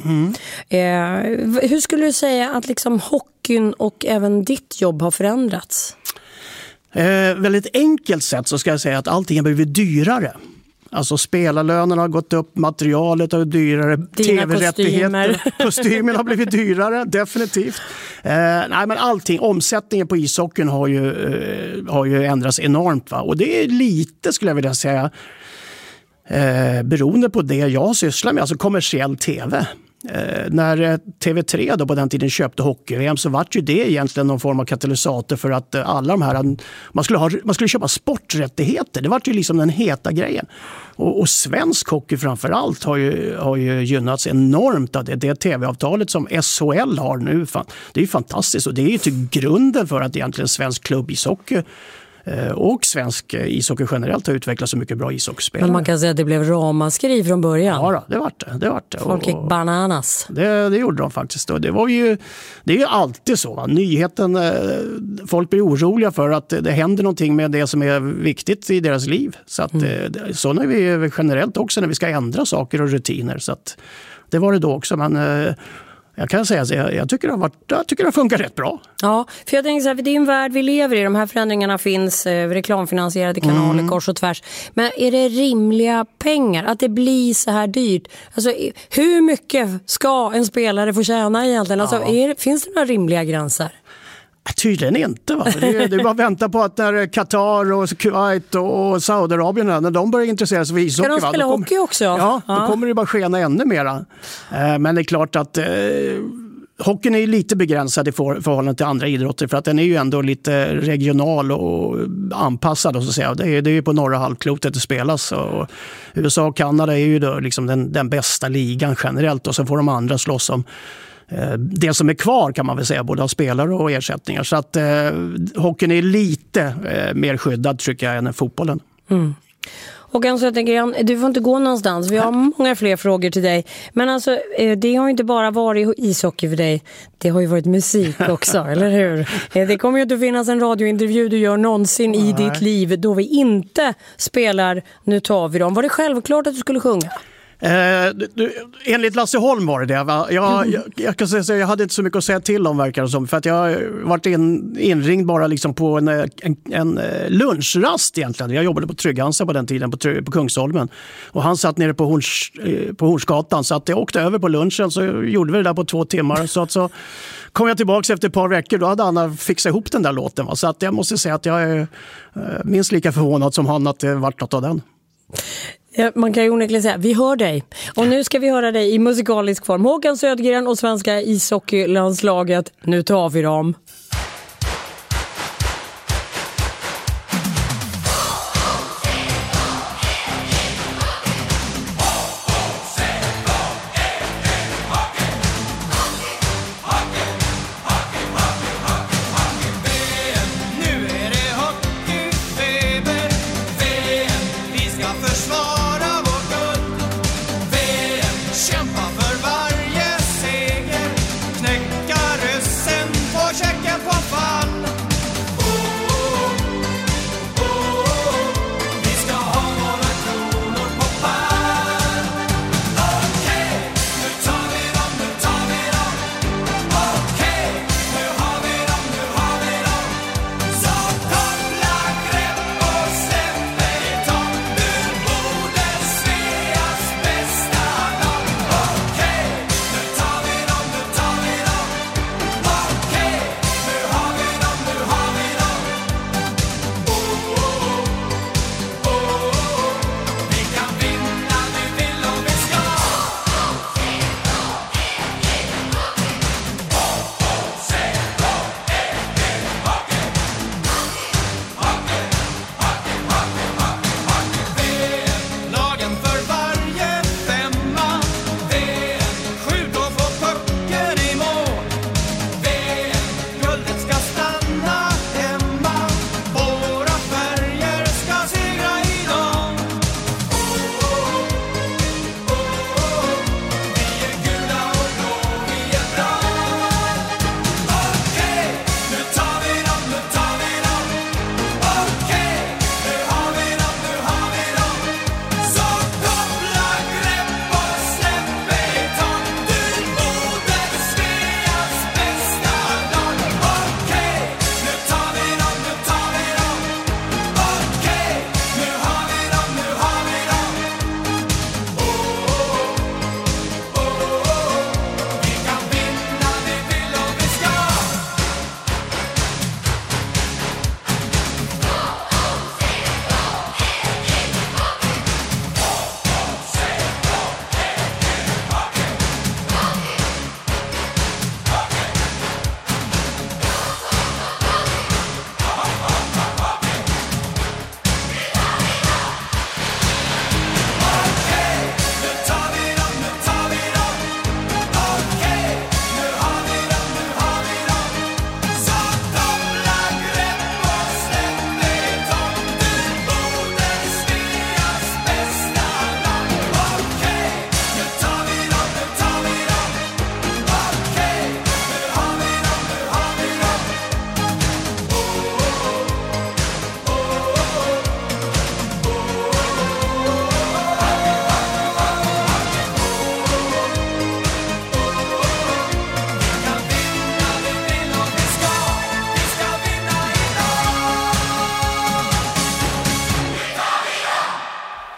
Hur skulle du säga att liksom hockeyn och även ditt jobb har förändrats? Väldigt enkelt sätt så ska jag säga att allting har blivit dyrare. Alltså spelarlönerna har gått upp, materialet har blivit dyrare, tv-rättigheter, kostymen har blivit dyrare, definitivt. Nej, men allting, omsättningen på ishockeyn har ju ändrats enormt, va? Och det är lite, skulle jag vilja säga, beroende på det jag sysslar med, alltså kommersiell tv. När TV3 då på den tiden köpte hockey-VM, så var ju det egentligen någon form av katalysator för att alla de här, man skulle köpa sporträttigheter. Det var ju liksom den heta grejen. Och svensk hockey framförallt har ju gynnats enormt av det tv-avtalet som SHL har nu. Det är ju fantastiskt, och det är ju till grunden för att egentligen svensk klubbishockey och svensk ishockey generellt har utvecklat så mycket bra ishockeyspelare. Men man kan säga att det blev ramaskri från början. Ja, det var det. Folk gick bananas. Det gjorde de faktiskt. Och det är ju alltid så. Va? Nyheten, folk blir oroliga för att det händer någonting med det som är viktigt i deras liv. Så att så är vi generellt också när vi ska ändra saker och rutiner. Så att det var det då också. Men jag kan säga att jag tycker det har funkat rätt bra. Ja, för jag tänker så här, för det är en värld vi lever i. De här förändringarna finns, reklamfinansierade kanaler kors och tvärs. Men är det rimliga pengar att det blir så här dyrt? Alltså, hur mycket ska en spelare få tjäna egentligen? Alltså, finns det några rimliga gränser? Tydligen inte. Va? Det är bara att vänta på att när Qatar och Kuwait och Saudiarabien, när de börjar intressera sig för ishockey. Kan de spela hockey också? Ja, då kommer det bara skena ännu mera. Men det är klart att hockeyn är lite begränsad i förhållande till andra idrotter, för att den är ju ändå lite regional och anpassad. Så att säga. Det är ju på norra halvklotet det spelas. Och USA och Kanada är ju då liksom den bästa ligan generellt, och så får de andra slåss om det som är kvar, kan man väl säga, både av spelare och ersättningar. Så att hockeyn är lite mer skyddad, tycker jag, än fotbollen. Och alltså, jag tänker, du får inte gå någonstans. Vi har många fler frågor till dig. Men alltså, det har ju inte bara varit ishockey för dig. Det har ju varit musik också, eller hur? Det kommer ju inte att finnas en radiointervju du gör någonsin i ditt liv då vi inte spelar Nu tar vi dem. Var det självklart att du skulle sjunga? Enligt Lasse Holm var det. Va? Jag kan säga att jag hade inte så mycket att säga till om, verkar det som, för att jag har varit inringd bara liksom på en lunchrast egentligen. Jag jobbade på Trygg-Hansa på den tiden på Kungsholmen, och han satt nere på Hornsgatan, så att jag åkte över på lunchen, så gjorde vi det där på 2 timmar. Så kom jag tillbaka efter ett par veckor, då hade Anna fixat ihop den där låten. Va? Så att jag måste säga att jag är minst lika förvånad som han att det varit något av den. Ja, man kan ju onekligen säga, vi hör dig. Och nu ska vi höra dig i musikalisk form. Håkan Södergren och svenska ishockeylandslaget. Nu tar vi dem. Kämpa för varje seger, knäcka ryssen på checken.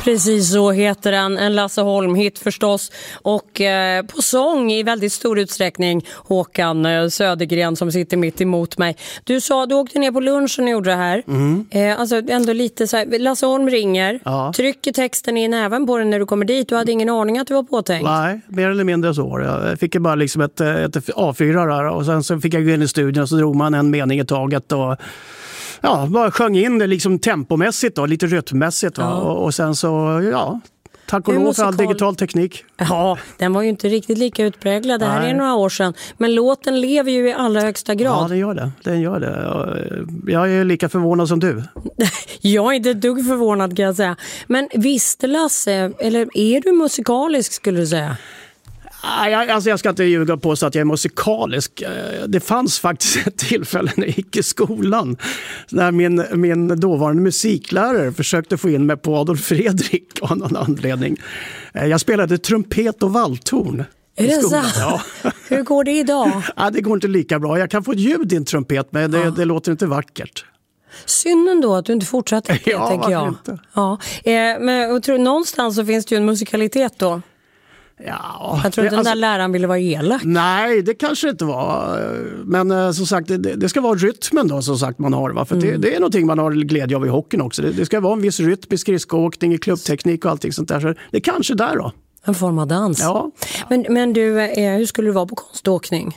Precis så heter den, en Lasse Holm-hit förstås. Och på sång i väldigt stor utsträckning Håkan Södergren som sitter mitt emot mig. Du sa du åkte ner på lunchen och gjorde det här. Alltså ändå lite så här, Lasse Holm ringer, trycker texten i näven på den när du kommer dit. Du hade ingen aning att du var påtänkt. Nej, mer eller mindre så. Jag fick bara liksom ett A4 där och sen så fick jag gå in i studion och så drog man en mening i taget och bara sjöng in det liksom tempomässigt då, lite rytmmässigt och sen så tack och lov för all digital teknik. Ja, den var ju inte riktigt lika utpräglad. Det här är några år sedan. Men låten lever ju i allra högsta grad. Ja, den gör det. Jag är lika förvånad som du. Jag är inte ett dugg förvånad kan jag säga. Men visste Lasse, eller är du musikalisk skulle du säga? Jag ska inte ljuga på så att jag är musikalisk. Det fanns faktiskt ett tillfälle när jag gick i skolan när min dåvarande musiklärare försökte få in mig på Adolf Fredrik av någon anledning. Jag spelade trumpet och valthorn. Är det så? Ja. Hur går det idag? Det går inte lika bra. Jag kan få ett ljud i en trumpet men det låter inte vackert. Synd ändå att du inte fortsätter det, tänker jag. Inte? Ja, men jag tror någonstans så finns det ju en musikalitet då. Ja, jag tror att den där läraren ville vara elak. Nej, det kanske inte var. Men som sagt, det ska vara rytmen då som sagt man har. Va? För det är någonting man har glädje av i hockeyn också. Det ska vara en viss rytm i skridskoåkning, i klubbteknik och allting sånt där. Så det är kanske där då. En form av dans. Ja. Men du, hur skulle du vara på konståkning?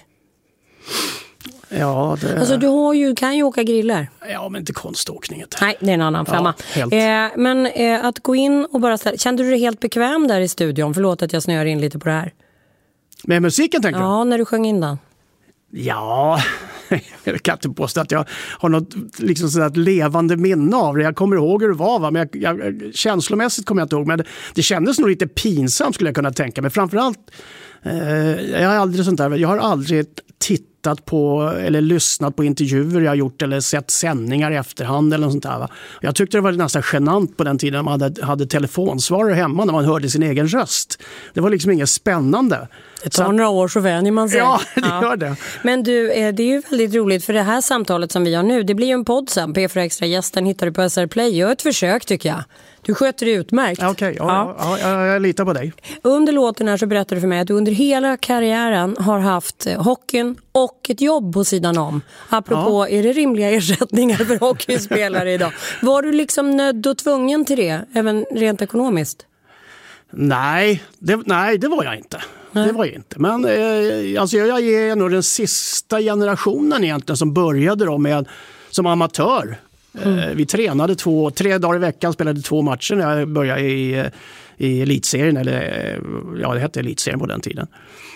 Ja, alltså du kan ju åka griller. Ja, men inte konståkning. Nej, det är en annan femma. Men att gå in och bara ställa. Kände du dig helt bekväm där i studion? Förlåt att jag snöar in lite på det här. Med musiken tänker du? Ja, när du sjöng in den. Ja, jag kan inte påstå att jag har något liksom sådär levande minne av det. Jag kommer ihåg hur det var, va? Men känslomässigt kommer jag inte ihåg. Men det kändes nog lite pinsamt skulle jag kunna tänka. Men framförallt, jag har aldrig tittat på eller lyssnat på intervjuer jag har gjort eller sett sändningar i efterhand eller något sånt där. Va? Jag tyckte det var nästan genant på den tiden man hade telefonsvarare hemma när man hörde sin egen röst. Det var liksom inget spännande. Det tar några år så vänjer man sig. Ja, det gör det. Men du, det är ju väldigt roligt för det här samtalet som vi har nu, det blir ju en podd sen. P4 Extra-gästen hittar du på SR Play. Gör ett försök tycker jag. Du sköter det utmärkt. Okej, jag litar på dig. Under låten här så berättar du för mig att du under hela karriären har haft hockeyn och ett jobb på sidan om. Apropå, är det rimliga ersättningar för hockeyspelare idag? Var du liksom nödd och tvungen till det, även rent ekonomiskt? Nej, det var jag inte. Det var jag inte. Men jag är nog den sista generationen egentligen som började då som amatör. Vi tränade 3 dagar i veckan, spelade 2 matcher när jag började i elitserien, det hette elitserien på den tiden.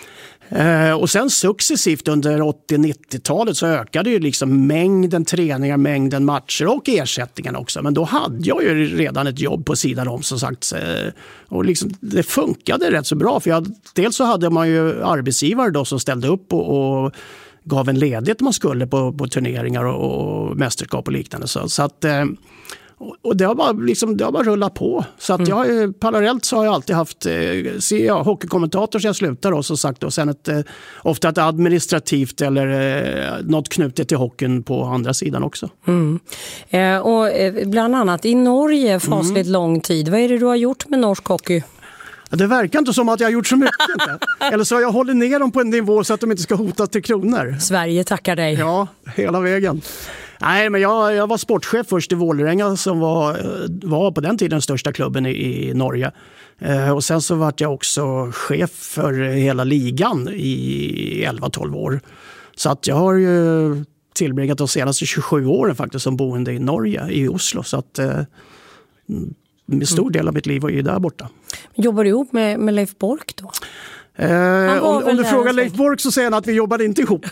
Och sen successivt under 80-90-talet så ökade ju liksom mängden träningar, mängden matcher och ersättningen också. Men då hade jag ju redan ett jobb på sidan om som sagt. Och liksom, det funkade rätt så bra för dels så hade man ju arbetsgivare då som ställde upp och gav en ledighet man skulle på turneringar och mästerskap och liknande. Så att, och det har bara rullat på. Så att parallellt så har jag alltid haft hockeykommentator så jag slutar då, som sagt. Och sen ofta ett administrativt eller något knutet till hockeyn på andra sidan också. Och bland annat i Norge fasligt lång tid. Vad är det du har gjort med norsk hockey? Det verkar inte som att jag har gjort så mycket. Eller så har jag hållit ner dem på en nivå så att de inte ska hotas till kronor. Sverige tackar dig. Ja, hela vägen. Nej, men jag var sportchef först i Vålerenga som var på den tiden den största klubben i Norge. Och sen så var jag också chef för hela ligan i 11-12 år. Så att jag har ju tillbringat de senaste 27 åren faktiskt som boende i Norge, i Oslo. Så att en stor del av mitt liv var ju där borta. Jobbar du ihop med Leif Bork då? Om du frågar Leif Bork så säger han att vi jobbade inte ihop.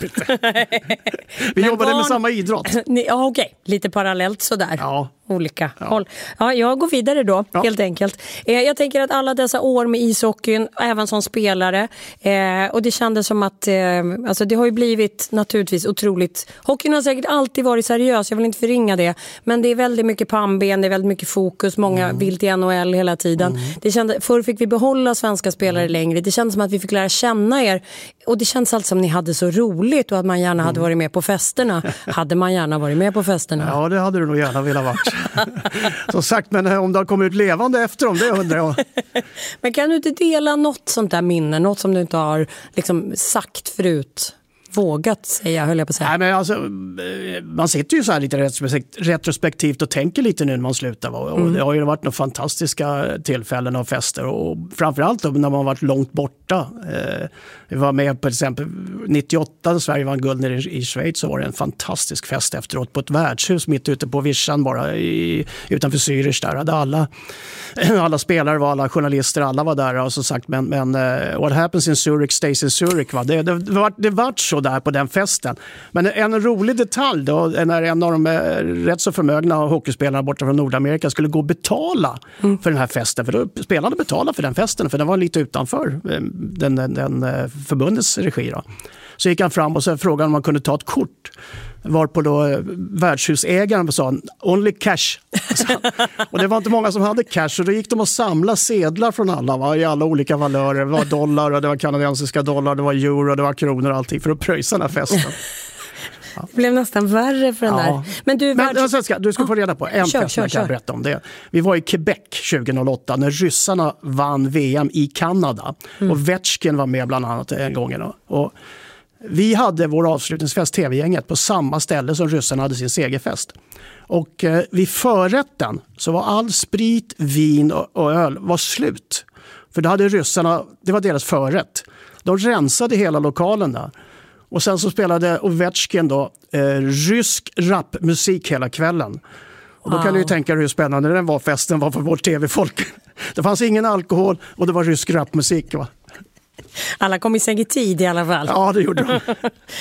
Vi jobbade med samma idrott. Okej, lite parallellt sådär. Ja. Olika håll. Ja, jag går vidare då, helt enkelt. Jag tänker att alla dessa år med ishockeyn, även som spelare, och det kändes som att alltså det har ju blivit naturligtvis otroligt. Hockeyn har säkert alltid varit seriös, jag vill inte förringa det, men det är väldigt mycket pannben, det är väldigt mycket fokus, många vill till NHL hela tiden. Förr fick vi behålla svenska spelare längre, det kändes som att vi fick lära känna er, och det känns allt som ni hade så roligt och att man gärna hade varit med på festerna. Hade man gärna varit med på festerna? Ja, det hade du nog gärna velat varit. Som sagt, men om du har kommit ut levande efter dem, det undrar jag. Men kan du inte dela något sånt där minne, något som du inte har liksom sagt förut? Vågat säga, höll jag på att säga. Nej, men alltså, man sitter ju så här lite retrospektivt och tänker lite nu när man slutar. Och det har ju varit några fantastiska tillfällen och fester. Och framförallt då, när man har varit långt borta. Vi var med på exempel 98 när Sverige vann guld nere i Schweiz, så var det en fantastisk fest efteråt på ett värdshus mitt ute på vischan bara utanför Zürich där. Alla spelare var, alla journalister, alla var där och så sagt, men what happens in Zurich stays in Zurich, va? Det var så där på den festen. Men en rolig detalj då, när en av de rätt så förmögna hockeyspelarna borta från Nordamerika skulle gå och betala för den här festen, för då spelarna betalade för den festen, för den var lite utanför den förbundets regi då. Så gick han fram och så frågade om man kunde ta ett kort. Varpå då värdshusägaren sa only cash. Och det var inte många som hade cash, och då gick de och samlade sedlar från alla, va? I alla olika valörer. Det var dollar, och det var kanadensiska dollar, det var euro, det var kronor och allting för att pröjsa den här festen. Ja. Det blev nästan värre för den där. Men du ska få reda på en fest jag kan berätta om det. Vi var i Quebec 2008 när ryssarna vann VM i Kanada. Och Vetchkin var med bland annat en gång. Och vi hade vår avslutningsfest, TV-gänget, på samma ställe som ryssarna hade sin segerfest. Och vid förrätten så var all sprit, vin och öl var slut. För det hade ryssarna, det var deras förrätt. De rensade hela lokalen där. Och sen så spelade Ovechkin då rysk rapmusik hela kvällen. Och då kan du ju tänka dig hur spännande den var, festen var för vårt TV-folk. Det fanns ingen alkohol och det var rysk rapmusik, va? Alla kom i säng i tid i alla fall. Ja, det gjorde de.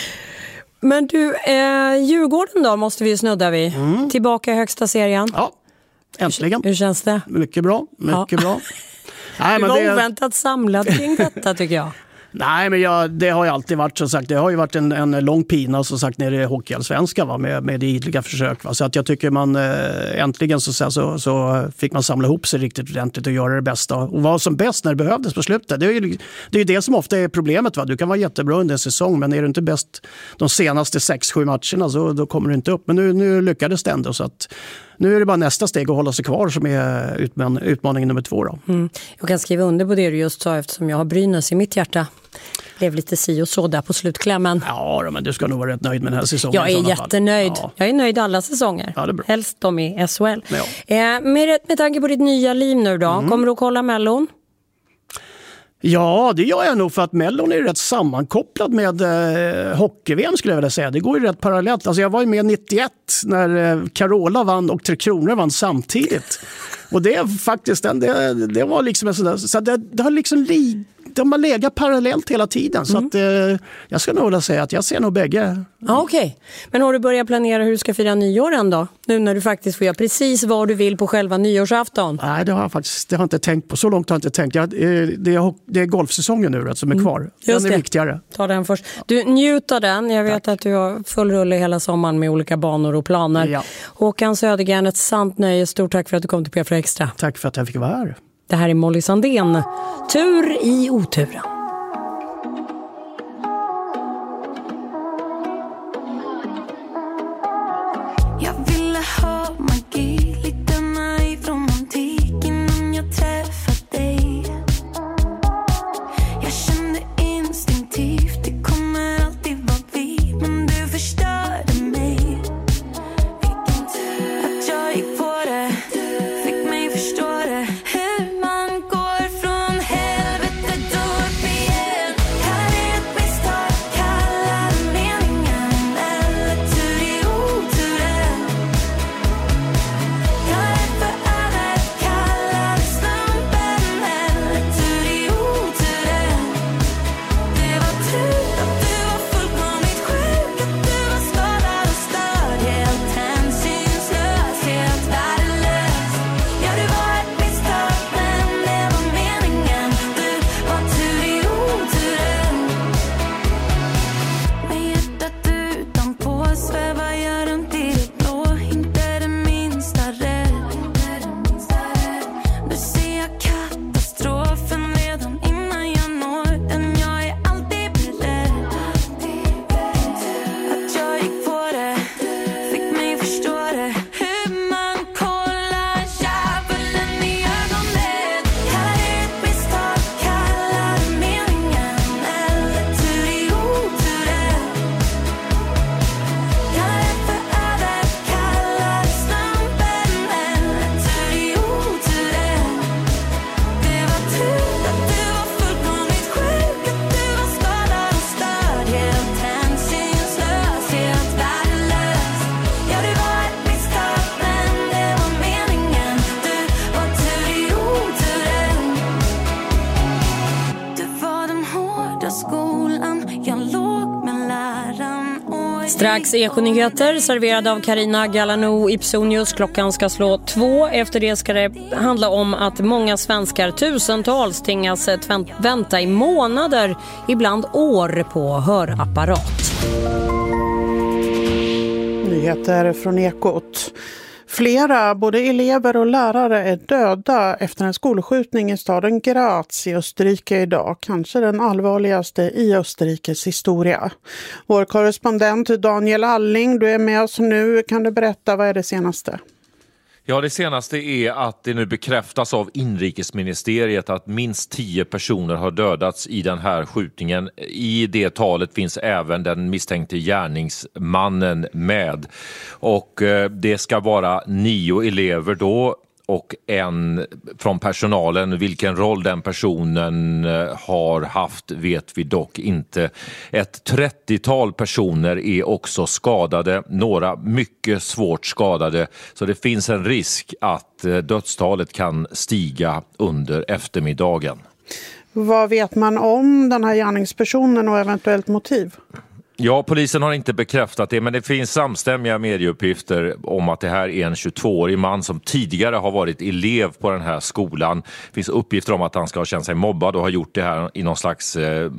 Men du, Djurgården då måste vi ju snudda vid. Tillbaka i högsta serien. Ja, äntligen. Hur känns det? Mycket bra, mycket bra. Nej, men det var oväntat samlad kring detta, tycker jag. Nej, men det har ju alltid varit, som sagt, det har ju varit en lång pina, som sagt, nere i hockeyallsvenskan, va, med idliga försök, va. Så att jag tycker man äntligen så fick man samla ihop sig riktigt ordentligt och göra det bästa och vara som bäst när det behövdes på slutet. Det är ju det som ofta är problemet, va. Du kan vara jättebra under en säsong, men är du inte bäst de senaste 6-7 matcherna då kommer du inte upp. Men nu lyckades det ändå, så att nu är det bara nästa steg att hålla sig kvar som är utmaningen nummer 2 då. Jag kan skriva under på det du just sa, eftersom jag har Brynäs i mitt hjärta. Blev lite si och så där på slutklämmen. Ja, men du ska nog vara rätt nöjd med den här säsongen. Jag är jättenöjd. Ja. Jag är nöjd alla säsonger. Ja, det är bra. Helst de i SHL. Ja. Med tanke på ditt nya liv nu då, kommer du att kolla Mellon? Ja, det gör jag nog, för att Mellon är rätt sammankopplad med hockey-VM, skulle jag vilja säga. Det går ju rätt parallellt. Alltså jag var ju med 91 när Carola vann och Tre Kronor vann samtidigt. Och det är faktiskt det var liksom en sån där, så det har liksom de har legat parallellt hela tiden. Så att jag ska nog vilja säga att jag ser nog bägge. Ja, okej. Men har du börjat planera hur du ska fira nyåren då? Nu när du faktiskt får göra precis vad du vill på själva nyårsafton. Nej, det har jag inte tänkt på. Så långt har jag inte tänkt. Det är golfsäsongen nu som är kvar. Den är viktigare. Ta den först. Du, njut av den. Jag vet att du har full rulle hela sommaren med olika banor och planer. Ja. Håkan Södergren, ett sant nöje. Stort tack för att du kom till P4 Extra. Tack för att jag fick vara här. Det här är Molly Sandén. Tur i oturen. Jag ville ha magi, lite naiv romantik innan jag träffade dig. Jag kände instinktivt, det kommer alltid vara vi, men du förstörde mig. Vilken tur att jag gick på det, fick mig förstå det. Hur man går från helvete då upp i Strax Ekonyheter serverad av Carina Galano Ipsonius. Klockan ska slå 2. Efter det ska det handla om att många svenskar, tusentals, tvingas vänta i månader, ibland år, på hörapparat. Nyheter från Ekot. Flera, både elever och lärare, är döda efter en skolskjutning i staden Graz i Österrike idag. Kanske den allvarligaste i Österrikes historia. Vår korrespondent Daniel Alling, du är med oss nu. Kan du berätta, vad är det senaste? Ja, det senaste är att det nu bekräftas av inrikesministeriet att minst 10 personer har dödats i den här skjutningen. I det talet finns även den misstänkte gärningsmannen med. Och det ska vara 9 elever då och en från personalen. Vilken roll den personen har haft vet vi dock inte. Ett 30-tal personer är också skadade, några mycket svårt skadade. Så det finns en risk att dödstalet kan stiga under eftermiddagen. Vad vet man om den här gärningspersonen och eventuellt motiv? Ja, polisen har inte bekräftat det, men det finns samstämmiga medieuppgifter om att det här är en 22-årig man som tidigare har varit elev på den här skolan. Det finns uppgifter om att han ska ha känt sig mobbad och har gjort det här i någon slags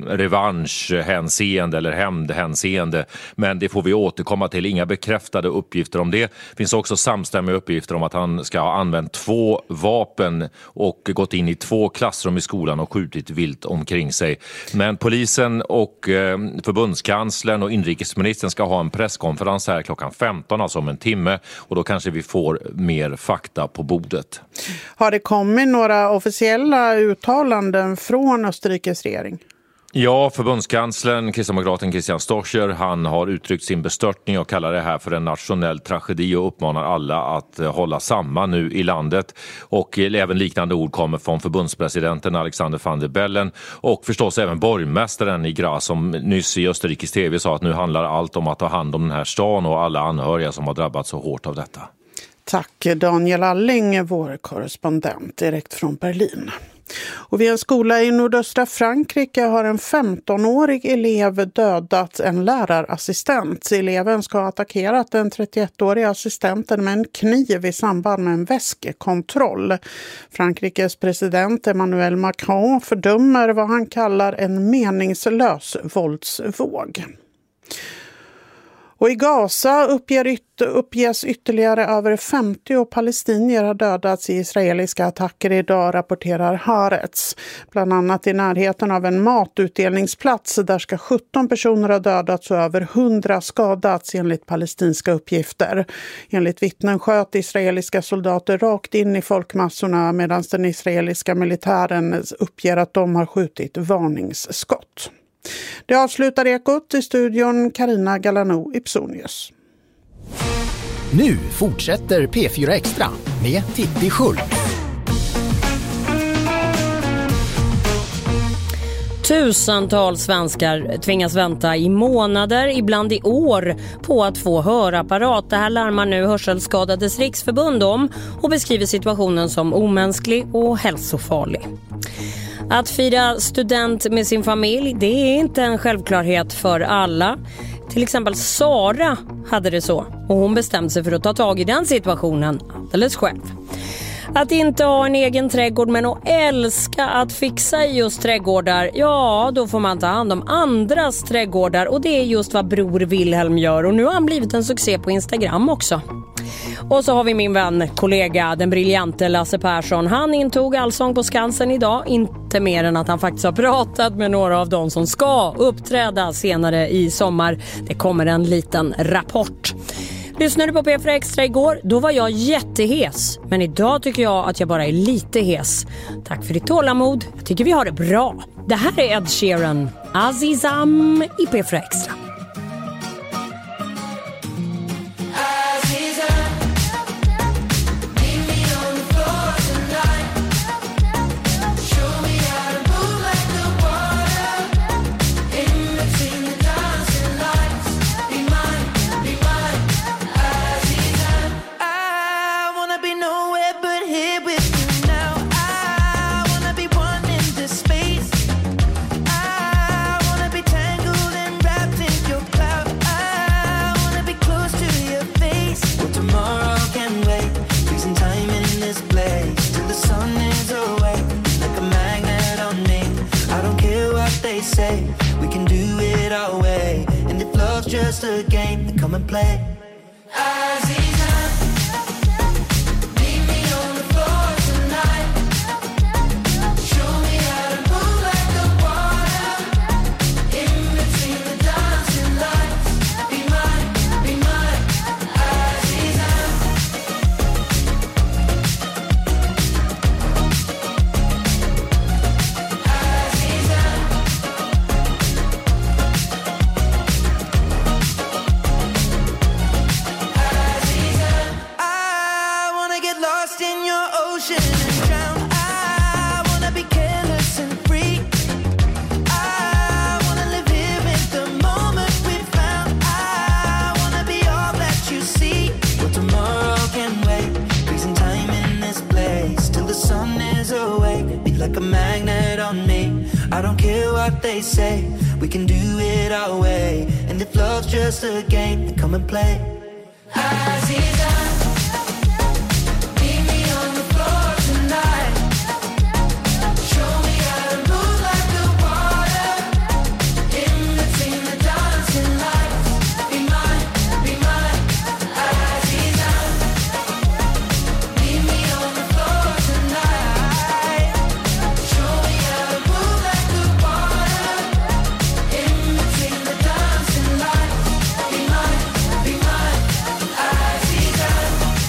revanschhänseende eller hämndhänseende. Men det får vi återkomma till, inga bekräftade uppgifter om det. Det finns också samstämmiga uppgifter om att han ska ha använt 2 vapen och gått in i 2 klassrum i skolan och skjutit vilt omkring sig. Men polisen och förbundskanslern och inrikesministern ska ha en presskonferens här klockan 15, alltså om en timme, och då kanske vi får mer fakta på bordet. Har det kommit några officiella uttalanden från Österrikes regering? Ja, förbundskanslern, kristdemokraten Christian Stocher, han har uttryckt sin bestörtning och kallar det här för en nationell tragedi och uppmanar alla att hålla samman nu i landet. Och även liknande ord kommer från förbundspresidenten Alexander van der Bellen och förstås även borgmästaren i Graz som nyss i Österrikes TV sa att nu handlar allt om att ta hand om den här stan och alla anhöriga som har drabbats så hårt av detta. Tack Daniel Alling, vår korrespondent direkt från Berlin. Och vid en skola i nordöstra Frankrike har en 15-årig elev dödat en lärarassistent. Eleven ska ha attackerat den 31-åriga assistenten med en kniv i samband med en väskekontroll. Frankrikes president Emmanuel Macron fördömer vad han kallar en meningslös våldsvåg. Och i Gaza uppges ytterligare över 50 palestinier har dödats i israeliska attacker idag, rapporterar Haaretz. Bland annat i närheten av en matutdelningsplats där ska 17 personer ha dödats och över 100 skadats enligt palestinska uppgifter. Enligt vittnen sköt israeliska soldater rakt in i folkmassorna medan den israeliska militären uppger att de har skjutit varningsskott. Det avslutar Ekot, i studion Carina Galano Ipsonius. Nu fortsätter P4 Extra med Titti Schultz. Tusentals svenskar tvingas vänta i månader, ibland i år, på att få hörapparat. Det här larmar nu Hörselskadades riksförbund om och beskriver situationen som omänsklig och hälsofarlig. Att fira student med sin familj, det är inte en självklarhet för alla. Till exempel Sara hade det så och hon bestämde sig för att ta tag i den situationen alldeles själv. Att inte ha en egen trädgård men att älska att fixa i just trädgårdar, ja då får man ta hand om andras trädgårdar och det är just vad bror Wilhelm gör och nu har han blivit en succé på Instagram också. Och så har vi min vän, kollega, den briljante Lasse Persson. Han intog Allsång på Skansen idag. Inte mer än att han faktiskt har pratat med några av dem som ska uppträda senare i sommar. Det kommer en liten rapport. Lyssnade på P4 Extra igår, då var jag jättehes. Men idag tycker jag att jag bara är lite hes. Tack för ditt tålamod. Jag tycker vi har det bra. Det här är Ed Sheeran, Azizam i P4 Extra. Tangled and wrapped in your just a game to come and play. Azizan, meet me on the floor tonight. Show me how to move like the water in between the dancing lights. Be mine, Azizan. I wanna get lost in your ocean and drown. I wanna be careless and free. I wanna live here in the moment we found. I wanna be all that you see. But tomorrow can wait. Freezing time in this place till the sun is awake. Be like a magnet on me. I don't care what they say. We can do it our way. And if love's just a game, then come and play. Azizan, meet me on the floor tonight. Show me how to move like the water in between the dancing lights. Be mine, Azizan. Meet me on the floor tonight. Show me how to move like the water in between the dancing lights. Be mine, Azizan.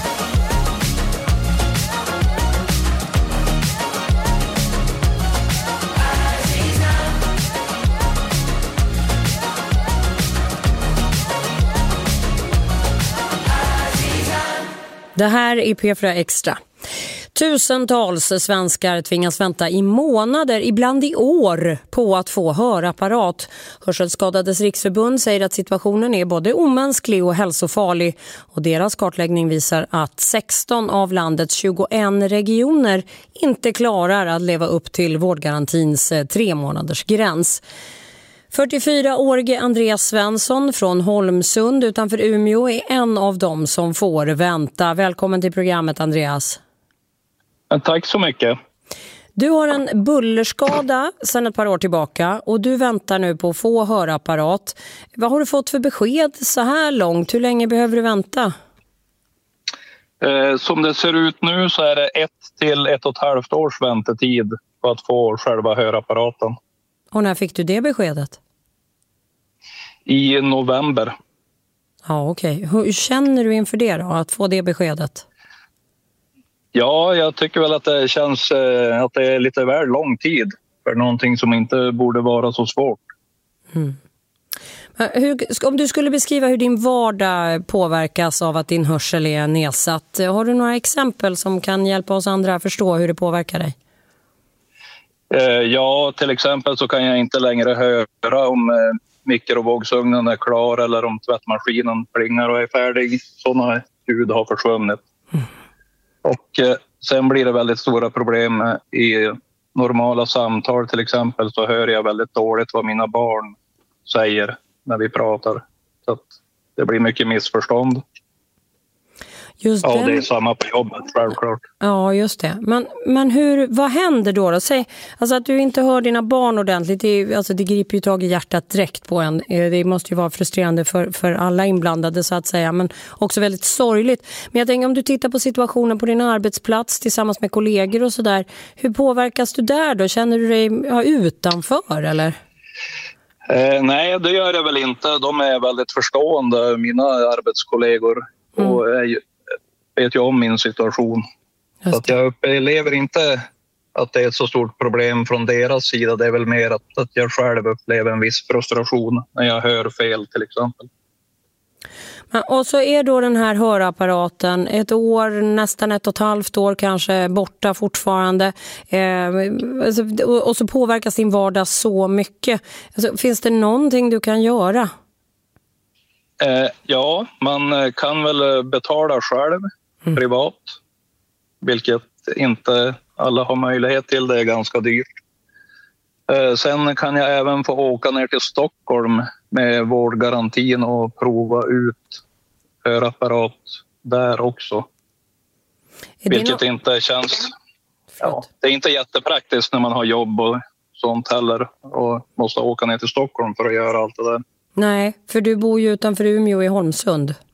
Det här är P4 Extra. Tusentals svenskar tvingas vänta i månader, ibland i år, på att få hörapparat. Hörselskadades riksförbund säger att situationen är både omänsklig och hälsofarlig. Och deras kartläggning visar att 16 av landets 21 regioner inte klarar att leva upp till vårdgarantins 3-månadersgräns. 44-årige Andreas Svensson från Holmsund utanför Umeå är en av dem som får vänta. Välkommen till programmet, Andreas. Tack så mycket. Du har en bullerskada sedan ett par år tillbaka och du väntar nu på att få hörapparat. Vad har du fått för besked så här långt? Hur länge behöver du vänta? Som det ser ut nu så är det 1 till 1,5 års väntetid på att få själva hörapparaten. Och när fick du det beskedet? I november. Ja, okej. Hur känner du inför det då, att få det beskedet? Ja, jag tycker väl att det känns att det är lite väl lång tid för någonting som inte borde vara så svårt. Mm. Om du skulle beskriva hur din vardag påverkas av att din hörsel är nedsatt, har du några exempel som kan hjälpa oss andra att förstå hur det påverkar dig? Ja, till exempel så kan jag inte längre höra om mikrovågsugnen är klar eller om tvättmaskinen plingar och är färdig. Sådana ljud har försvunnit. Och sen blir det väldigt stora problem i normala samtal. Till exempel så hör jag väldigt dåligt vad mina barn säger när vi pratar. Så att det blir mycket missförstånd. Just ja, det är samma på jobbet, självklart. Ja, just det. Men vad händer då? Säg, alltså att du inte hör dina barn ordentligt, det griper ju tag i hjärtat direkt på en. Det måste ju vara frustrerande för alla inblandade så att säga, men också väldigt sorgligt. Men jag tänker, om du tittar på situationen på din arbetsplats tillsammans med kollegor och sådär, hur påverkas du där då? Känner du dig utanför eller? Nej, det gör jag väl inte. De är väldigt förstående, mina arbetskollegor. Och vet ju om min situation. Så att jag upplever inte att det är ett så stort problem från deras sida. Det är väl mer att jag själv upplever en viss frustration när jag hör fel till exempel. Och så är då den här hörapparaten ett år, nästan 1,5 år kanske, borta fortfarande. Och så påverkas din vardag så mycket. Alltså, finns det någonting du kan göra? Ja, man kan väl betala själv privat. Vilket inte alla har möjlighet till, det är ganska dyrt. Sen kan jag även få åka ner till Stockholm med vårdgarantin och prova ut hörapparat där också. Vilket inte känns... Ja, det är inte jättepraktiskt när man har jobb och sånt heller och måste åka ner till Stockholm för att göra allt det där. Nej, för du bor ju utanför Umeå i Holmsund.